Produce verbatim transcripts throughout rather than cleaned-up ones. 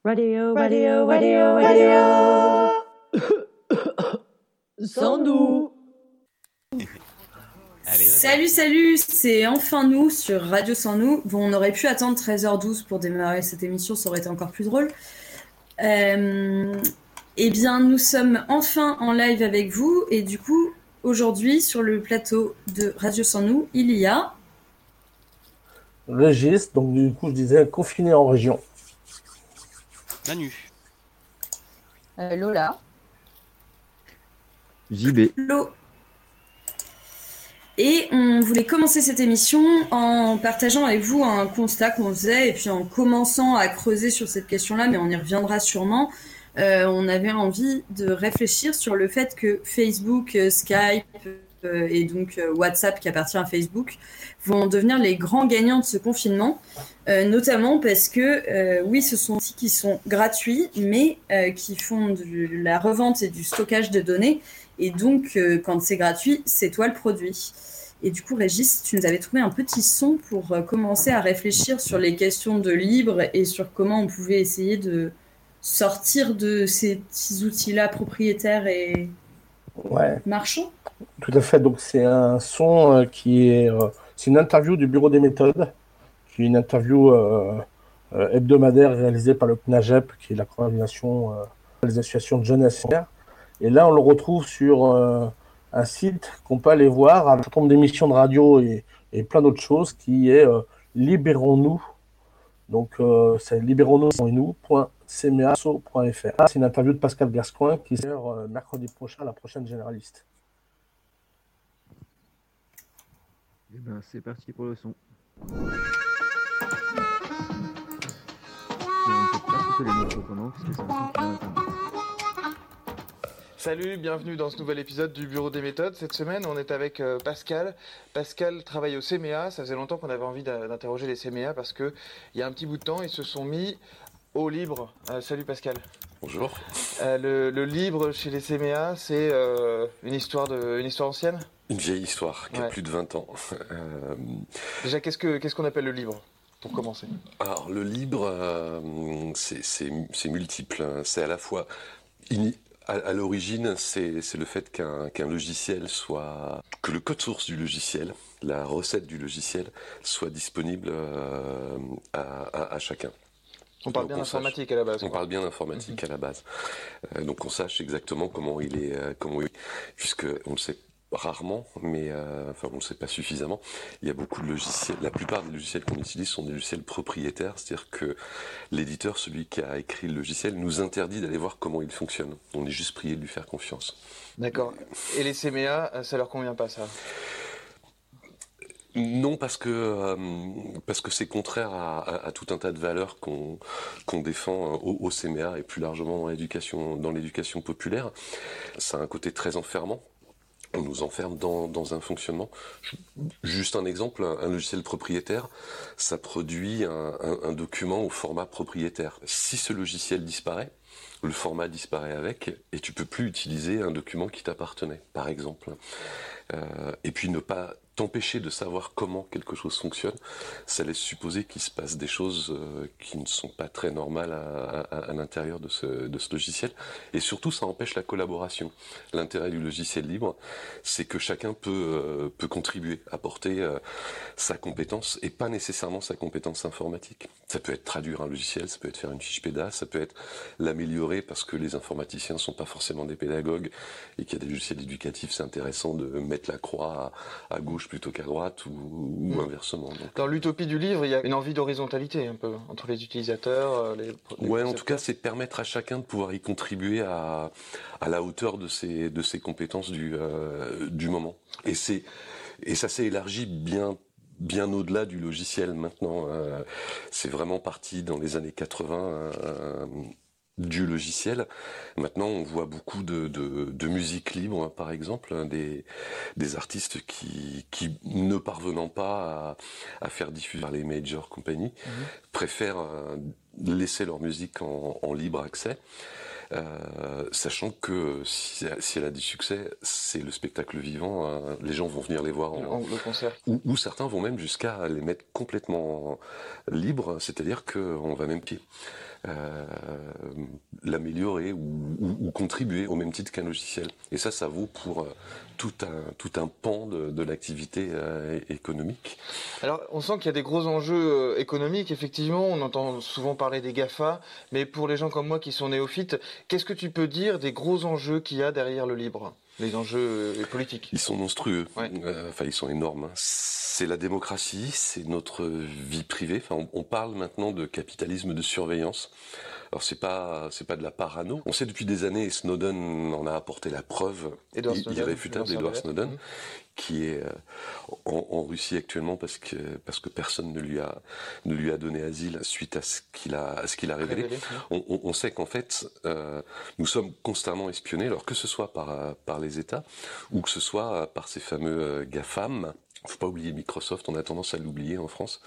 Radio, radio, radio, radio. Sans nous. Allez, Salut, salut, c'est enfin nous sur Radio Sans Nous. Bon, on aurait pu attendre treize heures douze pour démarrer cette émission, ça aurait été encore plus drôle. Euh, eh bien, nous sommes enfin en live avec vous et du coup, aujourd'hui, sur le plateau de Radio Sans Nous, il y a... Régis, donc du coup, je disais confiné en région. Manu. Euh, Lola. J B. Flo. Et on voulait commencer cette émission en partageant avec vous un constat qu'on faisait et puis en commençant à creuser sur cette question-là, mais on y reviendra sûrement. Euh, on avait envie de réfléchir sur le fait que Facebook, euh, Skype euh, et donc euh, WhatsApp qui appartient à Facebook vont devenir les grands gagnants de ce confinement, euh, notamment parce que euh, oui, ce sont des outils qui sont gratuits, mais euh, qui font de la revente et du stockage de données. Et donc, euh, quand c'est gratuit, c'est toi le produit. Et du coup, Régis, tu nous avais trouvé un petit son pour euh, commencer à réfléchir sur les questions de libre et sur comment on pouvait essayer de sortir de ces petits outils-là propriétaires et Ouais, marchands. tout à fait. Donc c'est un son euh, qui est, euh, c'est une interview du Bureau des méthodes, qui est une interview euh, euh, hebdomadaire réalisée par le C N A G E P, qui est la coordination euh, des associations de jeunesse. Et là, on le retrouve sur euh, un site qu'on peut aller voir, un certain nombre d'émissions de radio et, et plein d'autres choses, qui est euh, Libérons-nous. Donc, euh, c'est libérons-nous point c m a s o point f r. C'est une interview de Pascal Gascoigne qui sort euh, mercredi prochain à la prochaine généraliste. Eh ben, c'est parti pour le son. Et on ne peut pas couper les morceaux pendant, puisque c'est un son qui vient d'Internet. Salut, bienvenue dans ce nouvel épisode du Bureau des méthodes. Cette semaine, on est avec euh, Pascal. Pascal travaille au C M E A. Ça faisait longtemps qu'on avait envie d'a- d'interroger les C M E A parce qu'il y a un petit bout de temps, ils se sont mis au libre. Euh, salut Pascal. Bonjour. Euh, le, le libre chez les C M E A, c'est euh, une, histoire de, une histoire ancienne. Une vieille histoire qui a Ouais. plus de vingt ans. Euh, Déjà, qu'est-ce que, qu'est-ce qu'on appelle le libre, pour commencer? alors, le libre, euh, c'est, c'est, c'est multiple. hein. C'est à la fois... ini- À, à l'origine, c'est, c'est le fait qu'un, qu'un logiciel soit... que le code source du logiciel, la recette du logiciel, soit disponible euh, à, à, à chacun. On parle Donc, bien on sache- d'informatique à la base. On quoi. parle bien d'informatique à la base. Euh, donc on sache exactement comment il est, euh, comment il est, puisque on le sait rarement, mais euh, enfin on le sait pas suffisamment. Il y a beaucoup de logiciels. La plupart des logiciels qu'on utilise sont des logiciels propriétaires, c'est-à-dire que l'éditeur, celui qui a écrit le logiciel, nous interdit d'aller voir comment il fonctionne. On est juste prié de lui faire confiance. D'accord. Et les C M E A, ça leur convient pas, ça? Non, parce que euh, parce que c'est contraire à, à, à tout un tas de valeurs qu'on qu'on défend au, au C M E A et plus largement dans l'éducation dans l'éducation populaire. Ça a un côté très enfermant. On nous enferme dans, dans un fonctionnement. Juste un exemple, un, un logiciel propriétaire, ça produit un, un, un document au format propriétaire. Si ce logiciel disparaît, le format disparaît avec, et tu peux plus utiliser un document qui t'appartenait, par exemple. Euh, et puis ne pas t'empêcher de savoir comment quelque chose fonctionne, ça laisse supposer qu'il se passe des choses euh, qui ne sont pas très normales à, à, à l'intérieur de ce, de ce logiciel. Et surtout, ça empêche la collaboration. L'intérêt du logiciel libre, c'est que chacun peut, euh, peut contribuer, apporter euh, sa compétence, et pas nécessairement sa compétence informatique. Ça peut être traduire un logiciel, ça peut être faire une fiche péda, ça peut être l'améliorer parce que les informaticiens ne sont pas forcément des pédagogues, et qu'il y a des logiciels éducatifs, c'est intéressant de mettre la croix à, à gauche plutôt qu'à droite, ou, ou Mm. inversement. Donc, Dans l'utopie du livre, il y a une envie d'horizontalité un peu entre les utilisateurs, euh, les. les ouais, en tout concepteurs. cas, c'est permettre à chacun de pouvoir y contribuer à, à la hauteur de ses, de ses compétences du, euh, du moment. Et, c'est, et ça s'est élargi bien, bien au-delà du logiciel maintenant. Euh, c'est vraiment parti dans les années quatre-vingts euh, du logiciel. Maintenant, on voit beaucoup de, de, de musique libre, hein, par exemple, hein, des, des artistes qui, qui, ne parvenant pas à, à faire diffuser par les major compagnies, Mhm. préfèrent euh, laisser leur musique en, en libre accès. Euh, sachant que si, si elle a du succès, c'est le spectacle vivant, hein, les gens vont venir les voir en, Le concert. ou, ou certains vont même jusqu'à les mettre complètement libres, c'est-à-dire qu'on va même pied. euh, l'améliorer ou, ou, ou contribuer au même titre qu'un logiciel. Et ça, ça vaut pour euh, tout un tout un pan de, de l'activité euh, économique. Alors, on sent qu'il y a des gros enjeux euh, économiques. Effectivement, on entend souvent parler des GAFA, mais pour les gens comme moi qui sont néophytes, qu'est-ce que tu peux dire des gros enjeux qu'il y a derrière le libre ? Les enjeux euh, politiques. Ils sont monstrueux. Ouais. Euh, enfin, ils sont énormes. Hein. C'est la démocratie, c'est notre vie privée. Enfin, on, on parle maintenant de capitalisme de surveillance. Alors, c'est pas, c'est pas de la parano. On sait depuis des années, et Snowden en a apporté la preuve Edward Snowden, irréfutable, Edward Snowden, mmh. qui est euh, en, en Russie actuellement parce que parce que personne ne lui a ne lui a donné asile suite à ce qu'il a à ce qu'il a révélé. révélé on, on, on sait qu'en fait, euh, nous sommes constamment espionnés, alors que ce soit par par les États ou que ce soit par ces fameux euh, GAFAM. Faut pas oublier Microsoft, on a tendance à l'oublier en France,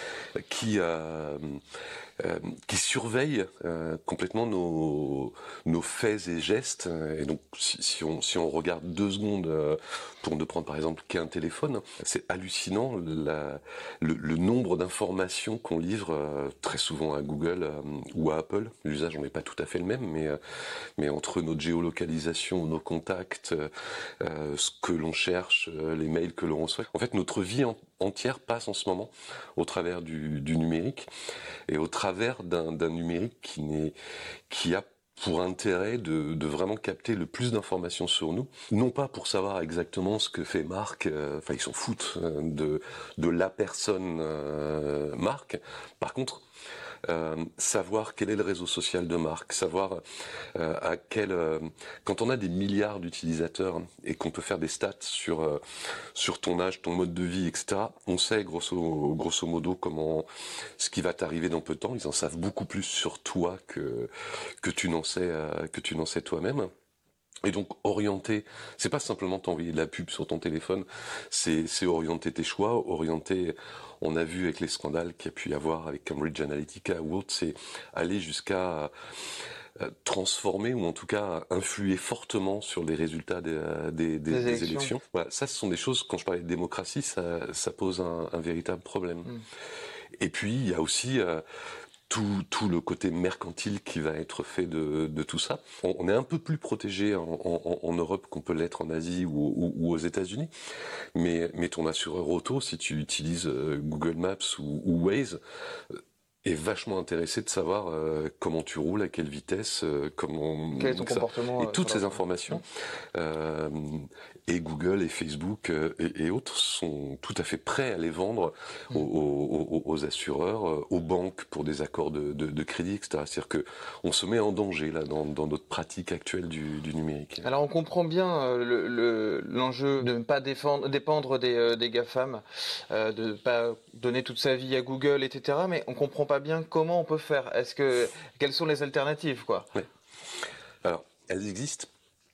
qui euh, euh, qui surveille euh, complètement nos nos faits et gestes. Et donc, si, si on si on regarde deux secondes euh, pour ne prendre par exemple qu'un téléphone, c'est hallucinant la, le, le nombre d'informations qu'on livre euh, très souvent à Google euh, ou à Apple. L'usage on n'est pas tout à fait le même, mais euh, mais entre notre géolocalisation, nos contacts, euh, ce que l'on cherche, euh, les mails que l'on reçoit. En fait, notre vie en, entière passe en ce moment au travers du, du numérique et au travers d'un, d'un numérique qui n'est, qui a pour intérêt de, de vraiment capter le plus d'informations sur nous, non pas pour savoir exactement ce que fait Marc, euh, enfin ils s'en foutent euh, de de la personne euh, Marc. Par contre, Euh, savoir quel est le réseau social de Marc, savoir euh, à quel euh, quand on a des milliards d'utilisateurs et qu'on peut faire des stats sur euh, sur ton âge, ton mode de vie, et cetera. On sait grosso grosso modo comment ce qui va t'arriver dans peu de temps. Ils en savent beaucoup plus sur toi que que tu n'en sais euh, que tu n'en sais toi-même. Et donc orienter, c'est pas simplement t'envoyer de la pub sur ton téléphone, c'est c'est orienter tes choix, orienter. On a vu avec les scandales qu'il y a pu y avoir avec Cambridge Analytica ou autre, c'est aller jusqu'à euh, transformer ou en tout cas influer fortement sur les résultats des des, des, des, des élections. élections. Voilà, ça ce sont des choses. Quand je parlais de démocratie, ça ça pose un, un véritable problème. Mmh. Et puis il y a aussi euh, tout, tout le côté mercantile qui va être fait de, de tout ça. On, on est un peu plus protégé en, en, en Europe qu'on peut l'être en Asie ou, ou, ou aux États-Unis, mais, mais ton assureur auto, si tu utilises euh, Google Maps ou, ou Waze, euh, est vachement intéressé de savoir euh, comment tu roules, à quelle vitesse, euh, comment quel est ton comportement, et toutes euh, ces informations. Euh, et Google et Facebook euh, et, et autres sont tout à fait prêts à les vendre mmh. aux, aux, aux assureurs, euh, aux banques pour des accords de, de, de crédit, et cetera. C'est-à-dire que on se met en danger là dans, dans notre pratique actuelle du, du numérique. Alors on comprend bien euh, le, le, l'enjeu de ne pas défendre, dépendre des, euh, des GAFAM, euh, de ne pas donner toute sa vie à Google, et cetera. Mais on comprend pas bien comment on peut faire. Est-ce que quelles sont les alternatives, quoi ? Oui. Alors, elles existent.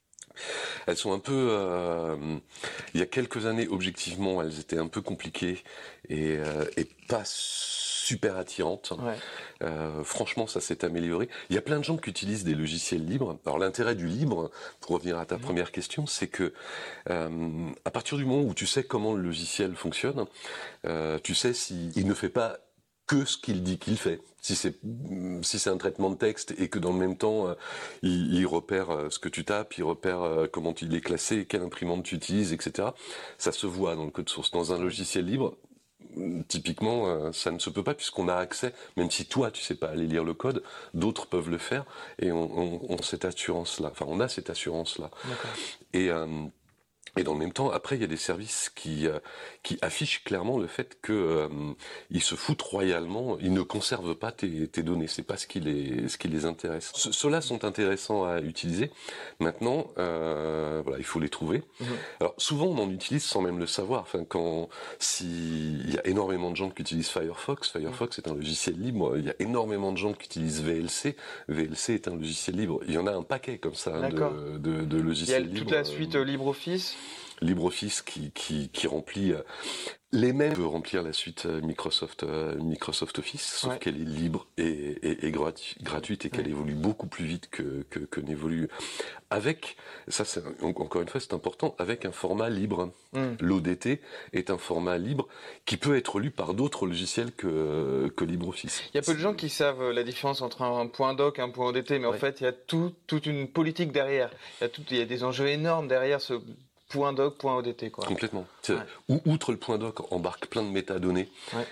Elles sont un peu. Euh, il y a quelques années, objectivement, elles étaient un peu compliquées et, euh, et pas super attirantes. Ouais. Euh, franchement, ça s'est amélioré. Il y a plein de gens qui utilisent des logiciels libres. Alors, l'intérêt du libre, pour revenir à ta mmh. première question, c'est que euh, à partir du moment où tu sais comment le logiciel fonctionne, euh, tu sais si il ne fait pas que ce qu'il dit qu'il fait. Si c'est si c'est un traitement de texte et que dans le même temps euh, il, il repère euh, ce que tu tapes, il repère euh, comment il est classé, quelle imprimante tu utilises, et cetera. Ça se voit dans le code source. Dans un logiciel libre, typiquement, euh, ça ne se peut pas puisqu'on a accès, même si toi tu sais pas aller lire le code, d'autres peuvent le faire et on, on, on cette assurance-là. Enfin, on a cette assurance-là. D'accord. Et euh, Et dans le même temps, après, il y a des services qui euh, qui affichent clairement le fait que euh, ils se foutent royalement, ils ne conservent pas tes, tes données. C'est pas ce qui les ce qui les intéresse. Ce, ceux-là sont intéressants à utiliser. Maintenant, euh, voilà, il faut les trouver. Mmh. Alors souvent, on en utilise sans même le savoir. Enfin, quand si il y a énormément de gens qui utilisent Firefox, Firefox mmh. est un logiciel libre. Il y a énormément de gens qui utilisent V L C. V L C est un logiciel libre. Il y en a un paquet comme ça hein, de, de de logiciels libres. Il y a toute la suite euh, LibreOffice. LibreOffice qui, qui, qui remplit euh, les mêmes peut remplir la suite euh, Microsoft euh, Microsoft Office, sauf Ouais. qu'elle est libre et, et, et gratu- gratuite et qu'elle Ouais. évolue beaucoup plus vite que, que, que n'évolue avec, ça c'est en- encore une fois c'est important, avec un format libre. Mm. L'O D T est un format libre qui peut être lu par d'autres logiciels que, que LibreOffice. Il y a peu de gens qui savent la différence entre un point doc et un point O D T, mais en Ouais. fait, il y a tout, toute une politique derrière. Il y a tout, il y a des enjeux énormes derrière ce point doc, point O D T, quoi. Complètement. C'est- Ouais. ou- Outre le point doc, embarque plein de métadonnées Ouais.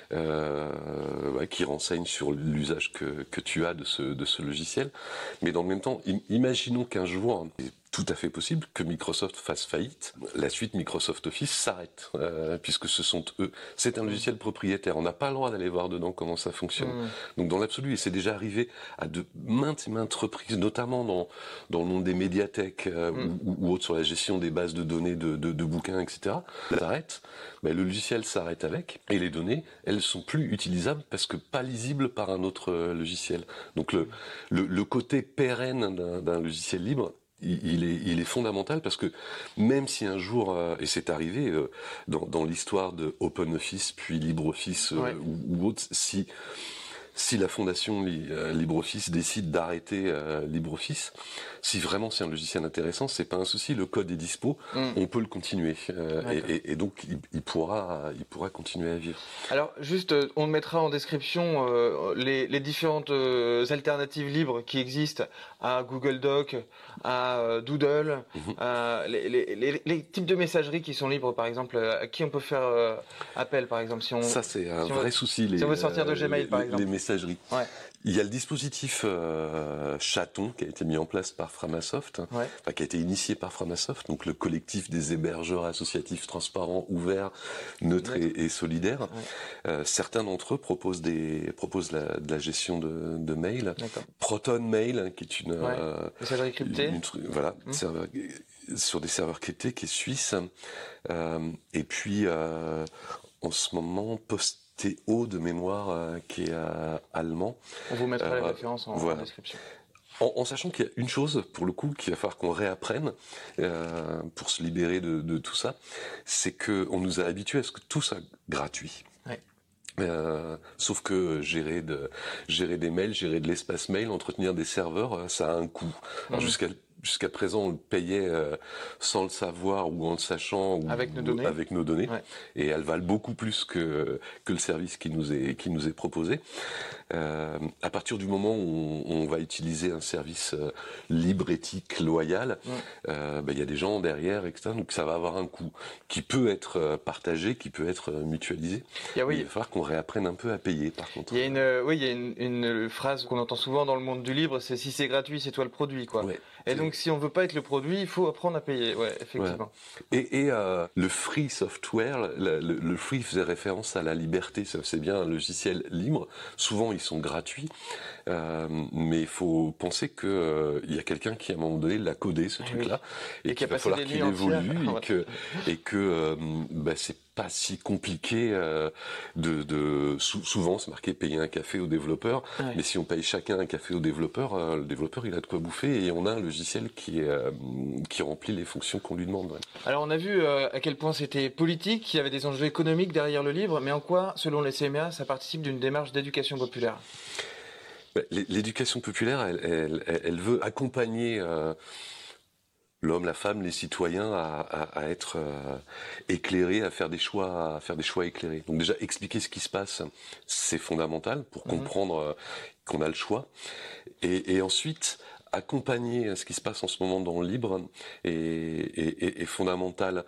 euh, ouais, qui renseignent sur l'usage que, que tu as de ce, de ce logiciel. Mais dans le même temps, im- imaginons qu'un jour, c'est tout à fait possible que Microsoft fasse faillite. La suite Microsoft Office s'arrête, euh, puisque ce sont eux. C'est un logiciel propriétaire. On n'a pas le droit d'aller voir dedans comment ça fonctionne. Mm. Donc dans l'absolu, et c'est déjà arrivé à de maintes et maintes reprises, notamment dans dans le monde des médiathèques euh, Mm. ou, ou autres sur la gestion des bases de données de, de, de bouquins, et cetera. Ça s'arrête, ben, le logiciel s'arrête avec, et les données, elles sont plus utilisables parce que pas lisibles par un autre euh, logiciel. Donc le le, le côté pérenne d'un, d'un logiciel libre, il, il est il est fondamental parce que même si un jour euh, et c'est arrivé euh, dans dans l'histoire de OpenOffice puis LibreOffice euh, Ouais. ou, ou autre, si si la fondation Li- euh, LibreOffice décide d'arrêter euh, LibreOffice, si vraiment c'est un logiciel intéressant, c'est pas un souci, le code est dispo, Mm. on peut le continuer euh, et, D'accord. et, et donc il, il pourra il pourra continuer à vivre. Alors, juste, euh, on mettra en description euh, les, les différentes euh, alternatives libres qui existent à Google Doc, à euh, Doodle, Mhm. à les, les, les, les types de messagerie qui sont libres, par exemple, euh, à qui on peut faire euh, appel, par exemple, si on... Ça c'est un si on vrai veut- souci. Les, si on veut sortir de euh, Gmail, les- par les- exemple. les messageries. Ouais. Il y a le dispositif euh, Chaton qui a été mis en place par Framasoft, Ouais. enfin, qui a été initié par Framasoft, donc le collectif des hébergeurs associatifs transparents, ouverts, neutres et, et solidaires. Ouais. Euh, certains d'entre eux proposent des proposent la, de la gestion de, de mail. D'accord. Proton Mail, hein, qui est une, Ouais. euh, Messagerie cryptée. une tru- voilà, Mmh. serveur- sur des serveurs cryptés, qui est suisse. Euh, et puis euh, en ce moment, Postéo de mémoire, euh, qui est euh, allemand. On vous mettra les Euh, références en, voilà. en description. En, en sachant qu'il y a une chose, pour le coup, qu'il va falloir qu'on réapprenne euh, pour se libérer de, de tout ça, c'est que on nous a habitués à ce que tout soit gratuit. Ouais. Euh, sauf que gérer de gérer des mails, gérer de l'espace mail, entretenir des serveurs, euh, ça a un coût. Alors Mhm. jusqu'à jusqu'à présent, on le payait euh, sans le savoir ou en le sachant ou Avec nos ou données. avec nos données, Ouais. et elles valent beaucoup plus que que le service qui nous est qui nous est proposé. Euh, à partir du moment où on, on va utiliser un service euh, libre, éthique, loyal, Ouais. euh, ben, il y a des gens derrière, et cetera. Donc ça va avoir un coût qui peut être euh, partagé, qui peut être euh, mutualisé. Il y a, Mais oui, il va falloir qu'on réapprenne un peu à payer, par contre. il y a une, euh, oui, il y a une, une phrase qu'on entend souvent dans le monde du libre, c'est si c'est gratuit, c'est toi le produit, quoi. Ouais. Et donc, si on veut pas être le produit, il faut apprendre à payer. Ouais, effectivement. Et, et euh, le free software, le, le, le free faisait référence à la liberté. Ça, c'est bien un logiciel libre. Souvent, ils sont gratuits, euh, mais il faut penser que euh, il y a quelqu'un qui à un moment donné l'a codé, ce Oui. truc-là, et, Et qui a qu'il va passé falloir des qu'il nuits entières. évolue Ouais. et que et que euh, bah, c'est pas si compliqué euh, de, de sou- souvent c'est marqué payer un café au développeur, Ouais. mais si on paye chacun un café au développeur, euh, le développeur il a de quoi bouffer et on a un logiciel qui est euh, qui remplit les fonctions qu'on lui demande. Ouais. Alors, on a vu euh, à quel point c'était politique, qu'il y avait des enjeux économiques derrière le livre, mais en quoi, selon les C M A, ça participe d'une démarche d'éducation populaire? Bah, l'é- L'éducation populaire, elle, elle, elle, elle veut accompagner euh, l'homme, la femme, les citoyens à, à, à être euh, éclairés, à faire des choix, à faire des choix éclairés. Donc déjà expliquer ce qui se passe, c'est fondamental pour Mhm. comprendre euh, qu'on a le choix. Et, et ensuite accompagner ce qui se passe en ce moment dans le libre est, est, est, est fondamental.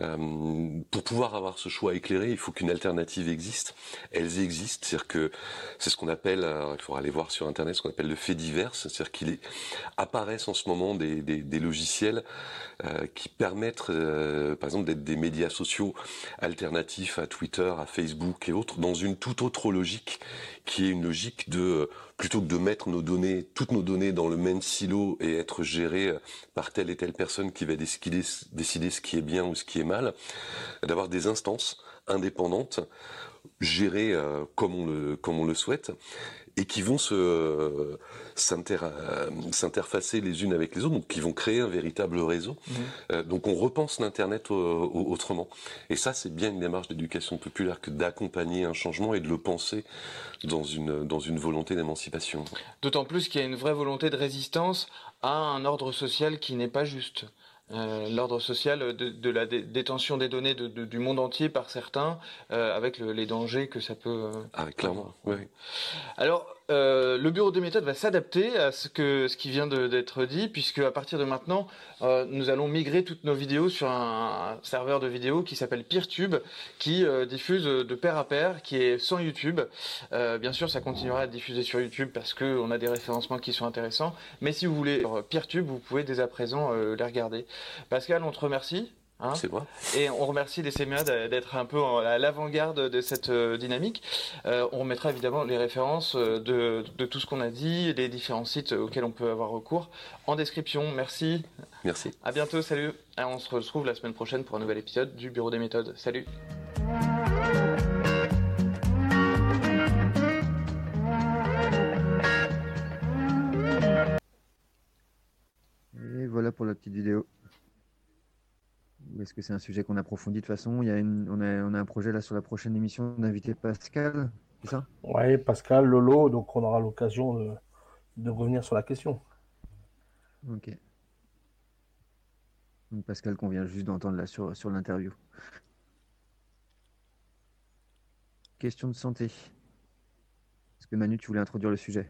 Euh, pour pouvoir avoir ce choix éclairé, il faut qu'une alternative existe. Elles existent, c'est-à-dire que c'est ce qu'on appelle, alors, il faudra aller voir sur internet, ce qu'on appelle le fait divers, c'est-à-dire qu'il est, apparaissent en ce moment des, des, des logiciels euh, qui permettent, euh, par exemple, d'être des médias sociaux alternatifs à Twitter, à Facebook et autres, dans une toute autre logique, qui est une logique de, plutôt que de mettre nos données, toutes nos données dans le même silo et être gérées par telle et telle personne qui va décider, décider ce qui est bien ou ce qui est mal, d'avoir des instances indépendantes, gérées euh, comme on le comme on le souhaite, et qui vont se euh, s'inter, euh, s'interfacer les unes avec les autres, donc qui vont créer un véritable réseau. Mmh. Euh, donc on repense l'Internet euh, autrement. Et ça, c'est bien une démarche d'éducation populaire que d'accompagner un changement et de le penser dans une, dans une volonté d'émancipation. D'autant plus qu'il y a une vraie volonté de résistance à un ordre social qui n'est pas juste. Euh, l'ordre social de, de la dé- détention des données de, de, du monde entier par certains, euh, avec le, les dangers que ça peut... Euh, ah, clairement, oui. Alors, euh, le bureau des méthodes va s'adapter à ce, que, ce qui vient de, d'être dit, puisque à partir de maintenant, euh, nous allons migrer toutes nos vidéos sur un, un serveur de vidéos qui s'appelle PeerTube, qui euh, diffuse de pair à pair, qui est sans YouTube. Euh, bien sûr, ça continuera à être diffusé sur YouTube parce qu'on a des référencements qui sont intéressants, mais si vous voulez sur PeerTube, vous pouvez dès à présent euh, les regarder. Pascal, on te remercie. Hein, c'est moi. Et on remercie les C M A d'être un peu à l'avant-garde de cette euh, dynamique. Euh, on remettra évidemment les références de, de tout ce qu'on a dit, les différents sites auxquels on peut avoir recours en description. Merci. Merci. À bientôt, salut. Et on se retrouve la semaine prochaine pour un nouvel épisode du Bureau des méthodes. Salut. Et voilà pour la petite vidéo. Est-ce que c'est un sujet qu'on approfondit de toute façon? Il y a une, on, a, on a un projet là sur la prochaine émission d'inviter Pascal, c'est ça? Oui, Pascal, Lolo, donc on aura l'occasion de, de revenir sur la question. Ok. Donc Pascal qu'on vient juste d'entendre là sur, sur l'interview. Question de santé. Est-ce que Manu, tu voulais introduire le sujet?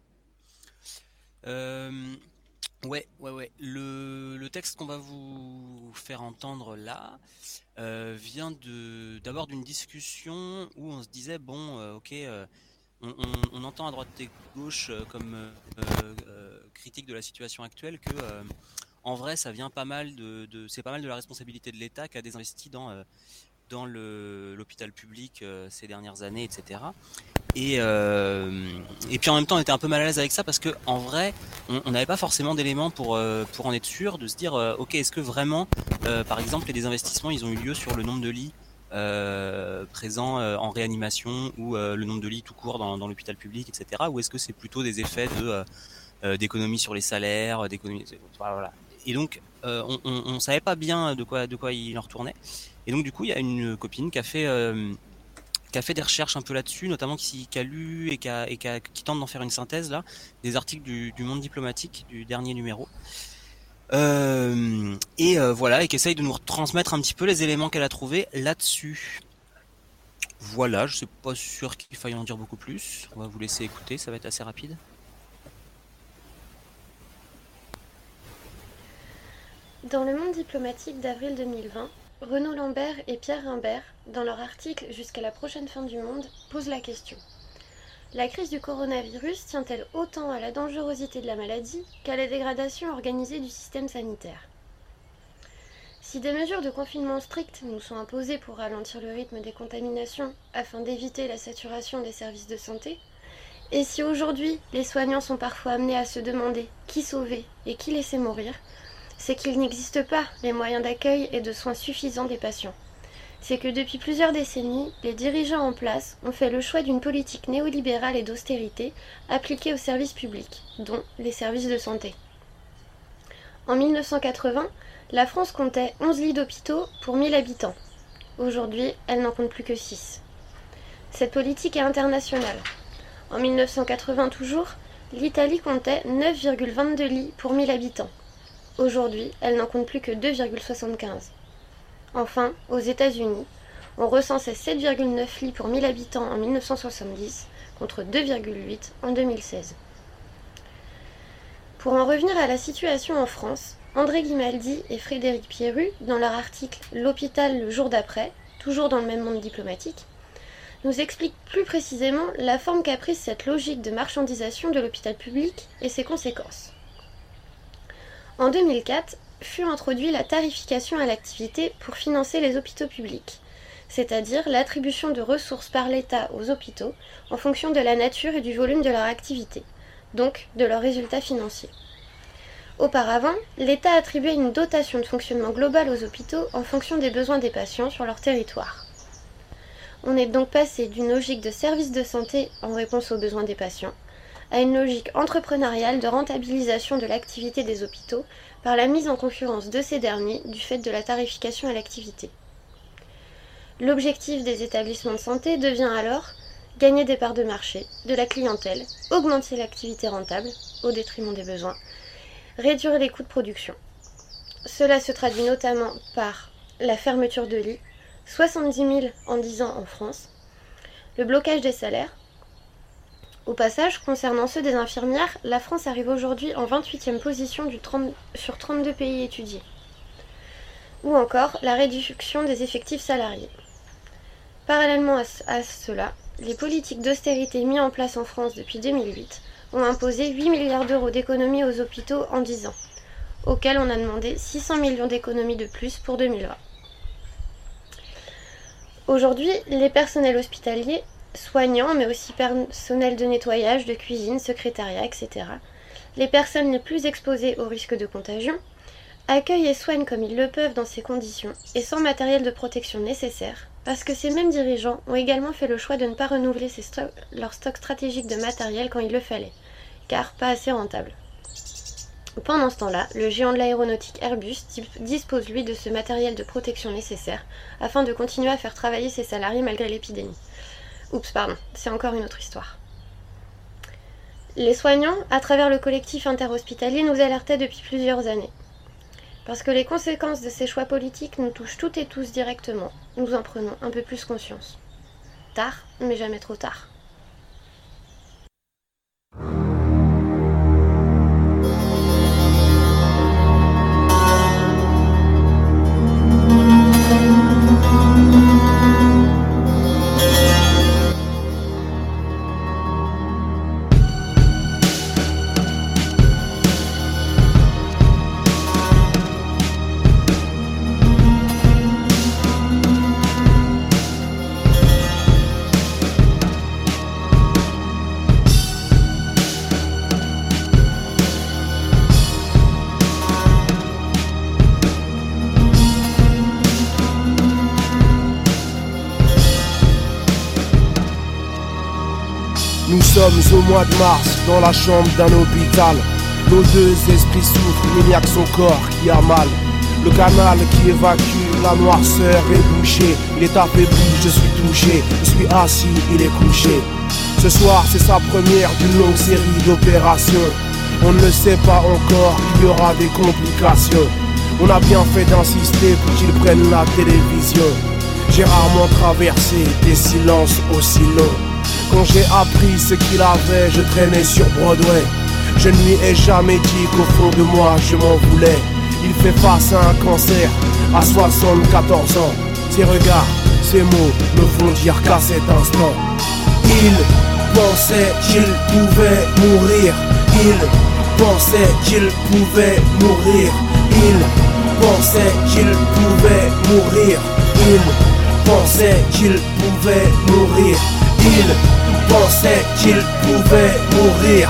euh... Ouais, ouais, ouais. Le, le texte qu'on va vous faire entendre là euh, vient de d'abord d'une discussion où on se disait bon, euh, ok, euh, on, on, on entend à droite et gauche euh, comme euh, euh, critique de la situation actuelle que euh, en vrai ça vient pas mal de, de c'est pas mal de la responsabilité de l'État qui a désinvesti dans euh, dans le l'hôpital public euh, ces dernières années, et cetera. Et, euh, et puis en même temps on était un peu mal à l'aise avec ça parce que en vrai on n'avait pas forcément d'éléments pour, euh, pour en être sûr, de se dire euh, ok, est-ce que vraiment euh, par exemple les désinvestissements ils ont eu lieu sur le nombre de lits euh, présents euh, en réanimation ou euh, le nombre de lits tout court dans, dans l'hôpital public, et cetera, ou est-ce que c'est plutôt des effets de, euh, d'économie sur les salaires, d'économie, voilà. Et donc euh, on, on, on savait pas bien de quoi, de quoi il en retournait, et donc du coup il y a une copine qui a fait euh, qui a fait des recherches un peu là-dessus, notamment qui, qui a lu et, qui, a, et qui, a, qui tente d'en faire une synthèse là, des articles du, du Monde diplomatique du dernier numéro, euh, et euh, voilà, et qui essaye de nous transmettre un petit peu les éléments qu'elle a trouvés là-dessus. Voilà, je suis pas sûr qu'il faille en dire beaucoup plus. On va vous laisser écouter, ça va être assez rapide. Dans le Monde diplomatique d'avril deux mille vingt, Renaud Lambert et Pierre Rimbert, dans leur article Jusqu'à la prochaine fin du monde, posent la question. La crise du coronavirus tient-elle autant à la dangerosité de la maladie qu'à la dégradation organisée du système sanitaire? Si des mesures de confinement strictes nous sont imposées pour ralentir le rythme des contaminations afin d'éviter la saturation des services de santé, et si aujourd'hui les soignants sont parfois amenés à se demander qui sauver et qui laisser mourir, c'est qu'il n'existe pas les moyens d'accueil et de soins suffisants des patients. C'est que depuis plusieurs décennies, les dirigeants en place ont fait le choix d'une politique néolibérale et d'austérité appliquée aux services publics, dont les services de santé. En mille neuf cent quatre-vingts, la France comptait onze lits d'hôpitaux pour mille habitants. Aujourd'hui, elle n'en compte plus que six. Cette politique est internationale. En mille neuf cent quatre-vingts toujours, l'Italie comptait neuf virgule vingt-deux lits pour mille habitants. Aujourd'hui, elle n'en compte plus que deux virgule soixante-quinze. Enfin, aux États-Unis, on recensait sept virgule neuf lits pour mille habitants en mille neuf cent soixante-dix, contre deux virgule huit en deux mille seize. Pour en revenir à la situation en France, André Guimaldi et Frédéric Pierru, dans leur article « L'hôpital le jour d'après », toujours dans le même monde diplomatique, nous expliquent plus précisément la forme qu'a prise cette logique de marchandisation de l'hôpital public et ses conséquences. En deux mille quatre, fut introduite la tarification à l'activité pour financer les hôpitaux publics, c'est-à-dire l'attribution de ressources par l'État aux hôpitaux en fonction de la nature et du volume de leur activité, donc de leurs résultats financiers. Auparavant, l'État attribuait une dotation de fonctionnement globale aux hôpitaux en fonction des besoins des patients sur leur territoire. On est donc passé d'une logique de service de santé en réponse aux besoins des patients à une logique entrepreneuriale de rentabilisation de l'activité des hôpitaux par la mise en concurrence de ces derniers du fait de la tarification à l'activité. L'objectif des établissements de santé devient alors gagner des parts de marché, de la clientèle, augmenter l'activité rentable au détriment des besoins, réduire les coûts de production. Cela se traduit notamment par la fermeture de lits, soixante-dix mille en dix ans en France, le blocage des salaires. Au passage, concernant ceux des infirmières, la France arrive aujourd'hui en vingt-huitième position du trente, sur trente-deux pays étudiés. Ou encore la réduction des effectifs salariés. Parallèlement à, à cela, les politiques d'austérité mises en place en France depuis deux mille huit ont imposé huit milliards d'euros d'économies aux hôpitaux en dix ans, auxquels on a demandé six cents millions d'économies de plus pour deux mille vingt. Aujourd'hui, les personnels hospitaliers, soignants, mais aussi personnel de nettoyage, de cuisine, secrétariat, et cetera, les personnes les plus exposées au risque de contagion, accueillent et soignent comme ils le peuvent dans ces conditions et sans matériel de protection nécessaire, parce que ces mêmes dirigeants ont également fait le choix de ne pas renouveler ces sto- leur stock stratégique de matériel quand il le fallait, car pas assez rentable. Pendant ce temps-là, le géant de l'aéronautique Airbus dispose lui de ce matériel de protection nécessaire afin de continuer à faire travailler ses salariés malgré l'épidémie. Oups, pardon, c'est encore une autre histoire. Les soignants, à travers le collectif interhospitalier, nous alertaient depuis plusieurs années. Parce que les conséquences de ces choix politiques nous touchent toutes et tous directement, nous en prenons un peu plus conscience. Tard, mais jamais trop tard. Nous sommes au mois de mars, dans la chambre d'un hôpital. Nos deux esprits souffrent, il n'y a que son corps qui a mal. Le canal qui évacue la noirceur est bouché. Il est affaibli, je suis touché. Je suis assis, il est couché. Ce soir c'est sa première d'une longue série d'opérations. On ne le sait pas encore, il y aura des complications. On a bien fait d'insister pour qu'il prenne la télévision. J'ai rarement traversé des silences aussi longs. Quand j'ai appris ce qu'il avait, je traînais sur Broadway. Je ne lui ai jamais dit qu'au fond de moi je m'en voulais. Il fait face à un cancer à soixante-quatorze ans. Ses regards, ses mots me font dire qu'à cet instant il pensait qu'il pouvait mourir. Il pensait qu'il pouvait mourir. Il pensait qu'il pouvait mourir. Il pensait qu'il pouvait mourir. Il pensait qu'il pouvait mourir.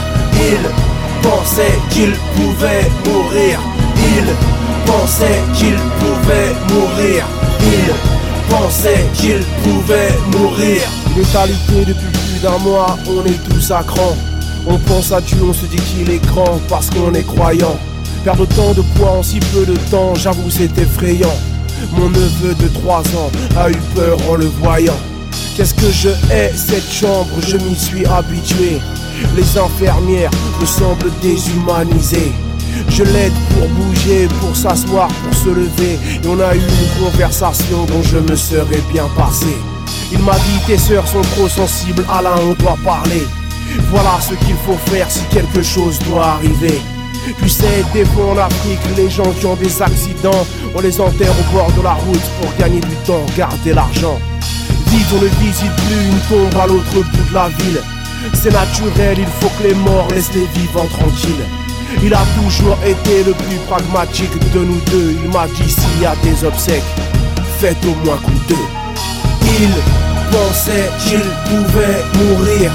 Il pensait qu'il pouvait mourir. Il pensait qu'il pouvait mourir. Il pensait qu'il pouvait mourir. Létalité depuis plus d'un mois, on est tous à cran. On pense à Dieu, on se dit qu'il est grand parce qu'on est croyant. Perdre tant de poids en si peu de temps, j'avoue c'est effrayant. Mon neveu de trois ans a eu peur en le voyant. Qu'est-ce que je hais cette chambre, je m'y suis habitué. Les infirmières me semblent déshumanisées. Je l'aide pour bouger, pour s'asseoir, pour se lever. Et on a eu une conversation dont je me serais bien passé. Il m'a dit tes sœurs sont trop sensibles, Alain on doit parler. Voilà ce qu'il faut faire si quelque chose doit arriver. Tu sais, des fois en Afrique, les gens qui ont des accidents, on les enterre au bord de la route pour gagner du temps, garder l'argent. Vite, on ne visite plus une tombe à l'autre bout de la ville. C'est naturel, il faut que les morts laissent les vivants tranquilles. Il a toujours été le plus pragmatique de nous deux. Il m'a dit s'il y a des obsèques, faites au moins coup d'eux. Il pensait qu'il pouvait mourir.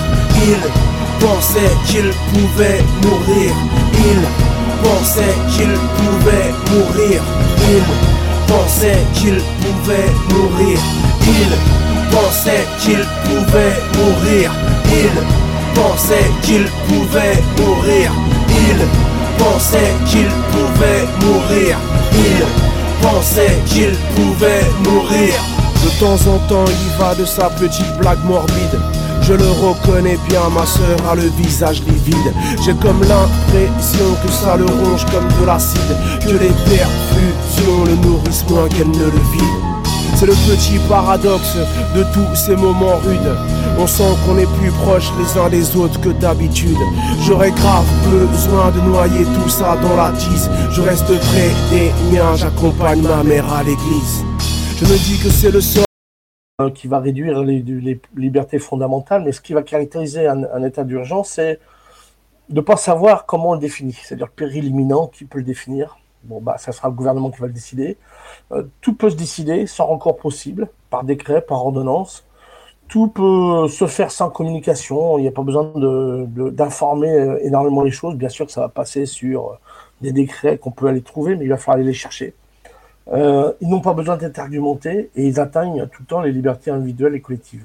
Il pensait qu'il pouvait mourir. Il pensait qu'il pouvait mourir. Il pensait qu'il pouvait mourir. Il pensaient qu'ils pouvaient mourir. Ils pensaient qu'ils pouvaient mourir. Ils pensaient qu'ils pouvaient mourir. Ils pensaient qu'ils pouvaient mourir. De temps en temps il va de sa petite blague morbide. Je le reconnais bien, ma sœur a le visage livide. J'ai comme l'impression que ça le ronge comme de l'acide, que les perfusions le nourrissent moins qu'elles ne le vident. C'est le petit paradoxe de tous ces moments rudes. On sent qu'on est plus proches les uns des autres que d'habitude. J'aurais grave besoin de noyer tout ça dans la tisse. Je reste près des miens, j'accompagne ma mère à l'église. Je me dis que c'est le sort qui va réduire les, les libertés fondamentales, mais ce qui va caractériser un, un état d'urgence, c'est de ne pas savoir comment on le définit. C'est-à-dire le péril imminent, qui peut le définir? Bon, bah, ça sera le gouvernement qui va le décider. Euh, tout peut se décider sans recours possible, par décret, par ordonnance. Tout peut se faire sans communication. Il n'y a pas besoin de, de, d'informer énormément les choses. Bien sûr que ça va passer sur des décrets qu'on peut aller trouver, mais il va falloir aller les chercher. Euh, ils n'ont pas besoin d'être argumentés et ils atteignent tout le temps les libertés individuelles et collectives.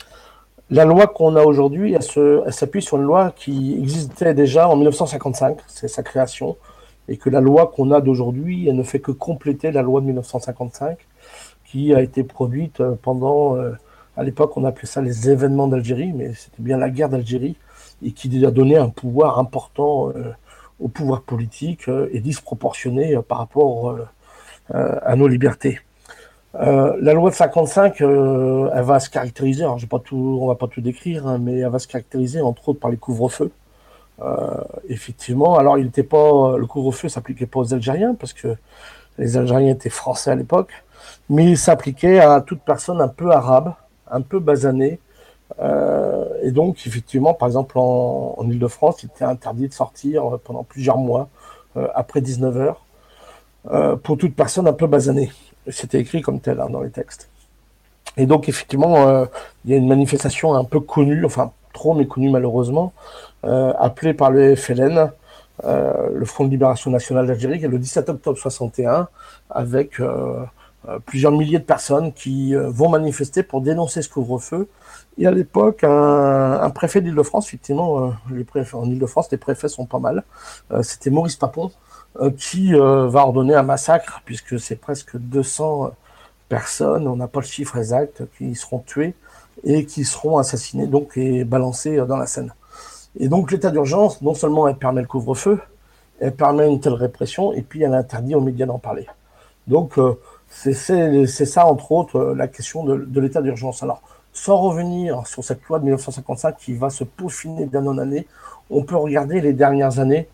La loi qu'on a aujourd'hui, elle, se, elle s'appuie sur une loi qui existait déjà en mille neuf cent cinquante-cinq, c'est sa création, et que la loi qu'on a d'aujourd'hui, elle ne fait que compléter la loi de mille neuf cent cinquante-cinq, qui a été produite pendant, euh, à l'époque on appelait ça les événements d'Algérie, mais c'était bien la guerre d'Algérie, et qui a donné un pouvoir important euh, au pouvoir politique euh, et disproportionné euh, par rapport euh, Euh, à nos libertés. Euh, la loi de cinquante-cinq, euh, elle va se caractériser, alors j'ai pas tout, on va pas tout décrire, hein, mais elle va se caractériser entre autres par les couvre-feux. Euh, effectivement, alors il était pas, le couvre-feu s'appliquait pas aux Algériens parce que les Algériens étaient français à l'époque, mais il s'appliquait à toute personne un peu arabe, un peu basanée. Euh, et donc effectivement, par exemple en, en Île-de-France, il était interdit de sortir pendant plusieurs mois euh, après dix-neuf heures. Euh, pour toute personne un peu basanée. C'était écrit comme tel hein, dans les textes. Et donc effectivement, euh, il y a une manifestation un peu connue, enfin trop méconnue malheureusement, euh, appelée par le F L N, euh, le Front de Libération Nationale d'Algérie, qui est le dix-sept octobre soixante et un, avec euh, euh, plusieurs milliers de personnes qui euh, vont manifester pour dénoncer ce couvre-feu. Et à l'époque, un, un préfet d'Île-de-France, effectivement, euh, les préfets, en Île-de-France, les préfets sont pas mal, euh, c'était Maurice Papon, euh, qui euh, va ordonner un massacre, puisque c'est presque deux cents personnes, on n'a pas le chiffre exact, qui seront tuées et qui seront assassinées donc, et balancées dans la Seine. Et donc l'état d'urgence, non seulement elle permet le couvre-feu, elle permet une telle répression, et puis elle interdit aux médias d'en parler. Donc euh, c'est, c'est, c'est ça, entre autres, la question de, de l'état d'urgence. Alors, sans revenir sur cette loi de mille neuf cent cinquante-cinq qui va se peaufiner d'année en année, on peut regarder les dernières années,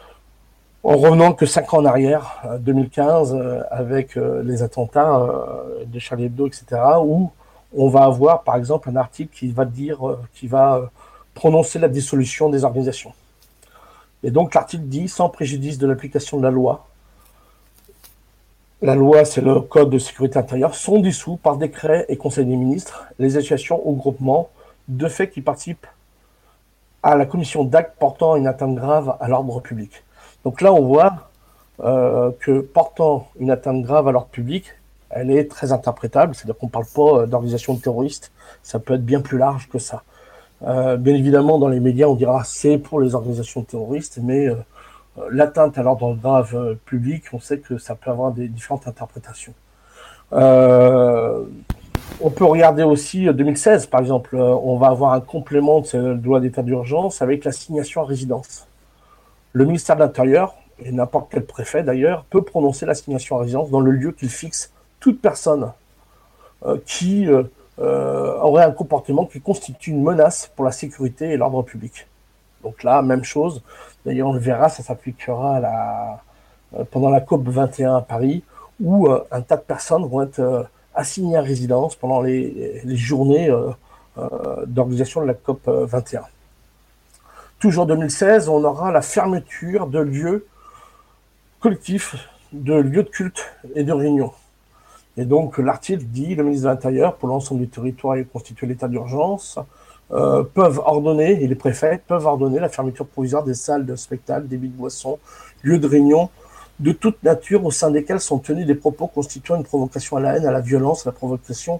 en revenant que cinq ans en arrière, deux mille quinze, euh, avec euh, les attentats euh, de Charlie Hebdo, et cetera, où on va avoir, par exemple, un article qui va dire, euh, qui va euh, prononcer la dissolution des organisations. Et donc l'article dit, sans préjudice de l'application de la loi, la loi, c'est le code de sécurité intérieure, sont dissous par décret et conseil des ministres les associations ou groupements de fait qui participent à la commission d'actes portant une atteinte grave à l'ordre public. Donc là, on voit euh, que portant une atteinte grave à l'ordre public, elle est très interprétable, c'est-à-dire qu'on ne parle pas d'organisation terroriste, ça peut être bien plus large que ça. Euh, bien évidemment, dans les médias, on dira c'est pour les organisations terroristes, mais euh, l'atteinte à l'ordre grave euh, public, on sait que ça peut avoir des différentes interprétations. Euh, on peut regarder aussi euh, deux mille seize, par exemple, euh, on va avoir un complément de cette loi d'état d'urgence avec l'assignation à résidence. Le ministère de l'Intérieur, et n'importe quel préfet d'ailleurs, peut prononcer l'assignation à résidence dans le lieu qu'il fixe toute personne euh, qui euh, euh, aurait un comportement qui constitue une menace pour la sécurité et l'ordre public. Donc là, même chose. D'ailleurs, on le verra, ça s'appliquera à la, euh, pendant la COP vingt et un à Paris, où euh, un tas de personnes vont être euh, assignées à résidence pendant les, les journées euh, euh, d'organisation de la COP vingt et un. Toujours deux mille seize, on aura la fermeture de lieux collectifs, de lieux de culte et de réunion. Et donc l'article dit, le ministre de l'Intérieur, pour l'ensemble du territoire et constituer l'état d'urgence, euh, peuvent ordonner, et les préfets peuvent ordonner la fermeture provisoire des salles de spectacle, débits de boissons, lieux de réunion, de toute nature au sein desquels sont tenus des propos constituant une provocation à la haine, à la violence, à la provocation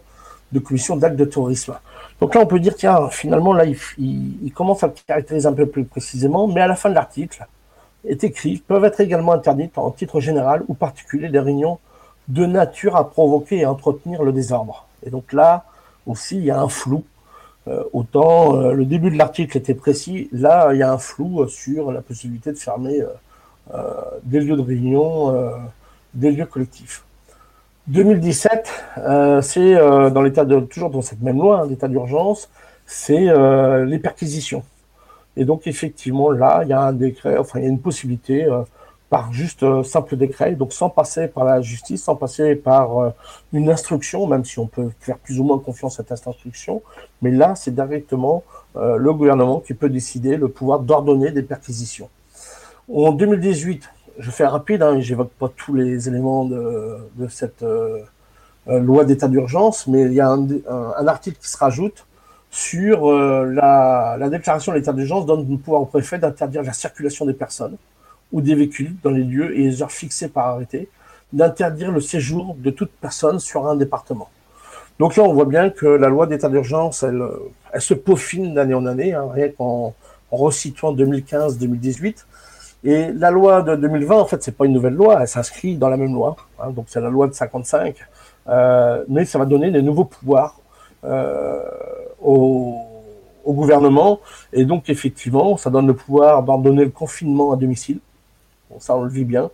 de commission d'actes de terrorisme. Donc là, on peut dire, tiens, finalement, là, il, il, il commence à le caractériser un peu plus précisément, mais à la fin de l'article est écrit « peuvent être également interdites en titre général ou particulier des réunions de nature à provoquer et à entretenir le désordre ». Et donc là, aussi, il y a un flou. Euh, autant euh, le début de l'article était précis, là, il y a un flou euh, sur la possibilité de fermer euh, euh, des lieux de réunion, euh, des lieux collectifs. deux mille dix-sept, euh, c'est euh, dans l'état de toujours dans cette même loi, hein, d'état d'urgence, c'est euh, les perquisitions. Et donc effectivement là, il y a un décret, enfin il y a une possibilité euh, par juste euh, simple décret, donc sans passer par la justice, sans passer par euh, une instruction, même si on peut faire plus ou moins confiance à cette instruction, mais là c'est directement euh, le gouvernement qui peut décider le pouvoir d'ordonner des perquisitions. En deux mille dix-huit, je fais rapide, hein, j'évoque pas tous les éléments de, de cette euh, euh, loi d'état d'urgence, mais il y a un, un, un article qui se rajoute sur euh, la, la déclaration de l'état d'urgence donne le pouvoir au préfet d'interdire la circulation des personnes ou des véhicules dans les lieux et les heures fixées par arrêté, d'interdire le séjour de toute personne sur un département. Donc là, on voit bien que la loi d'état d'urgence, elle, elle se peaufine d'année en année, hein, rien qu'en en resituant deux mille quinze deux mille dix-huit. Et la loi de deux mille vingt, en fait, c'est pas une nouvelle loi, elle s'inscrit dans la même loi. Hein, donc c'est la loi de cinquante-cinq, euh, mais ça va donner des nouveaux pouvoirs euh, au, au gouvernement. Et donc effectivement, ça donne le pouvoir d'ordonner le confinement à domicile. Bon, ça on le vit bien.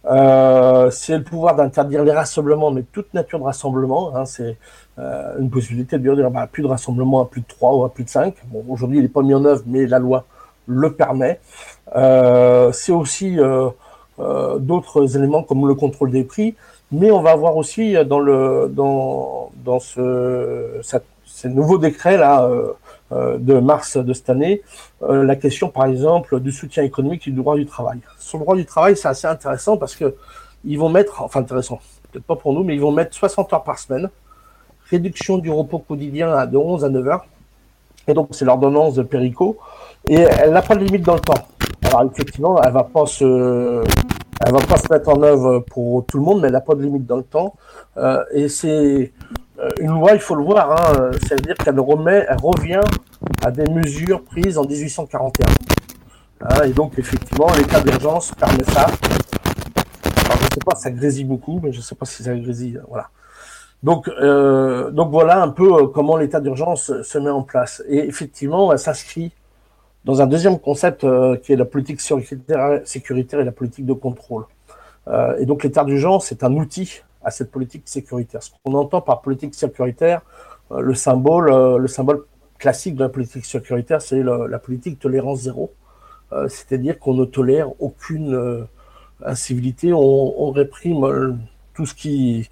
Euh, c'est le pouvoir d'interdire les rassemblements, mais toute nature de rassemblement. Hein, c'est euh, une possibilité de dire bah, plus de rassemblement à plus de trois ou à plus de cinq. Bon, aujourd'hui, il n'est pas mis en œuvre, mais la loi le permet. Euh, c'est aussi euh, euh, d'autres éléments comme le contrôle des prix, mais on va avoir aussi dans le dans dans ce cette, ces nouveaux décrets là euh, euh, de mars de cette année, euh, la question par exemple du soutien économique et du droit du travail. Sur le droit du travail, c'est assez intéressant parce que ils vont mettre, enfin intéressant, peut-être pas pour nous, mais ils vont mettre soixante heures par semaine, réduction du repos quotidien à de onze à neuf heures, et donc c'est l'ordonnance de Perico. Et elle n'a pas de limite dans le temps. Alors effectivement, elle va pas se, elle va pas se mettre en œuvre pour tout le monde, mais elle n'a pas de limite dans le temps. Euh, et c'est euh, une loi, il faut le voir. Hein, ça veut dire qu'elle remet, elle revient à des mesures prises en dix-huit cent quarante et un. Hein, et donc effectivement, l'état d'urgence permet ça. Alors, je sais pas, ça grésille beaucoup, mais je sais pas si ça grésille. Voilà. Donc, euh, donc voilà un peu comment l'état d'urgence se met en place. Et effectivement, elle s'inscrit dans un deuxième concept euh, qui est la politique sécuritaire, sécuritaire et la politique de contrôle. Euh, et donc l'état d'urgence est un outil à cette politique sécuritaire. Ce qu'on entend par politique sécuritaire, euh, le symbole, euh, le symbole classique de la politique sécuritaire, c'est le, la politique tolérance zéro. Euh, c'est-à-dire qu'on ne tolère aucune euh, incivilité, on, on réprime euh, tout ce qui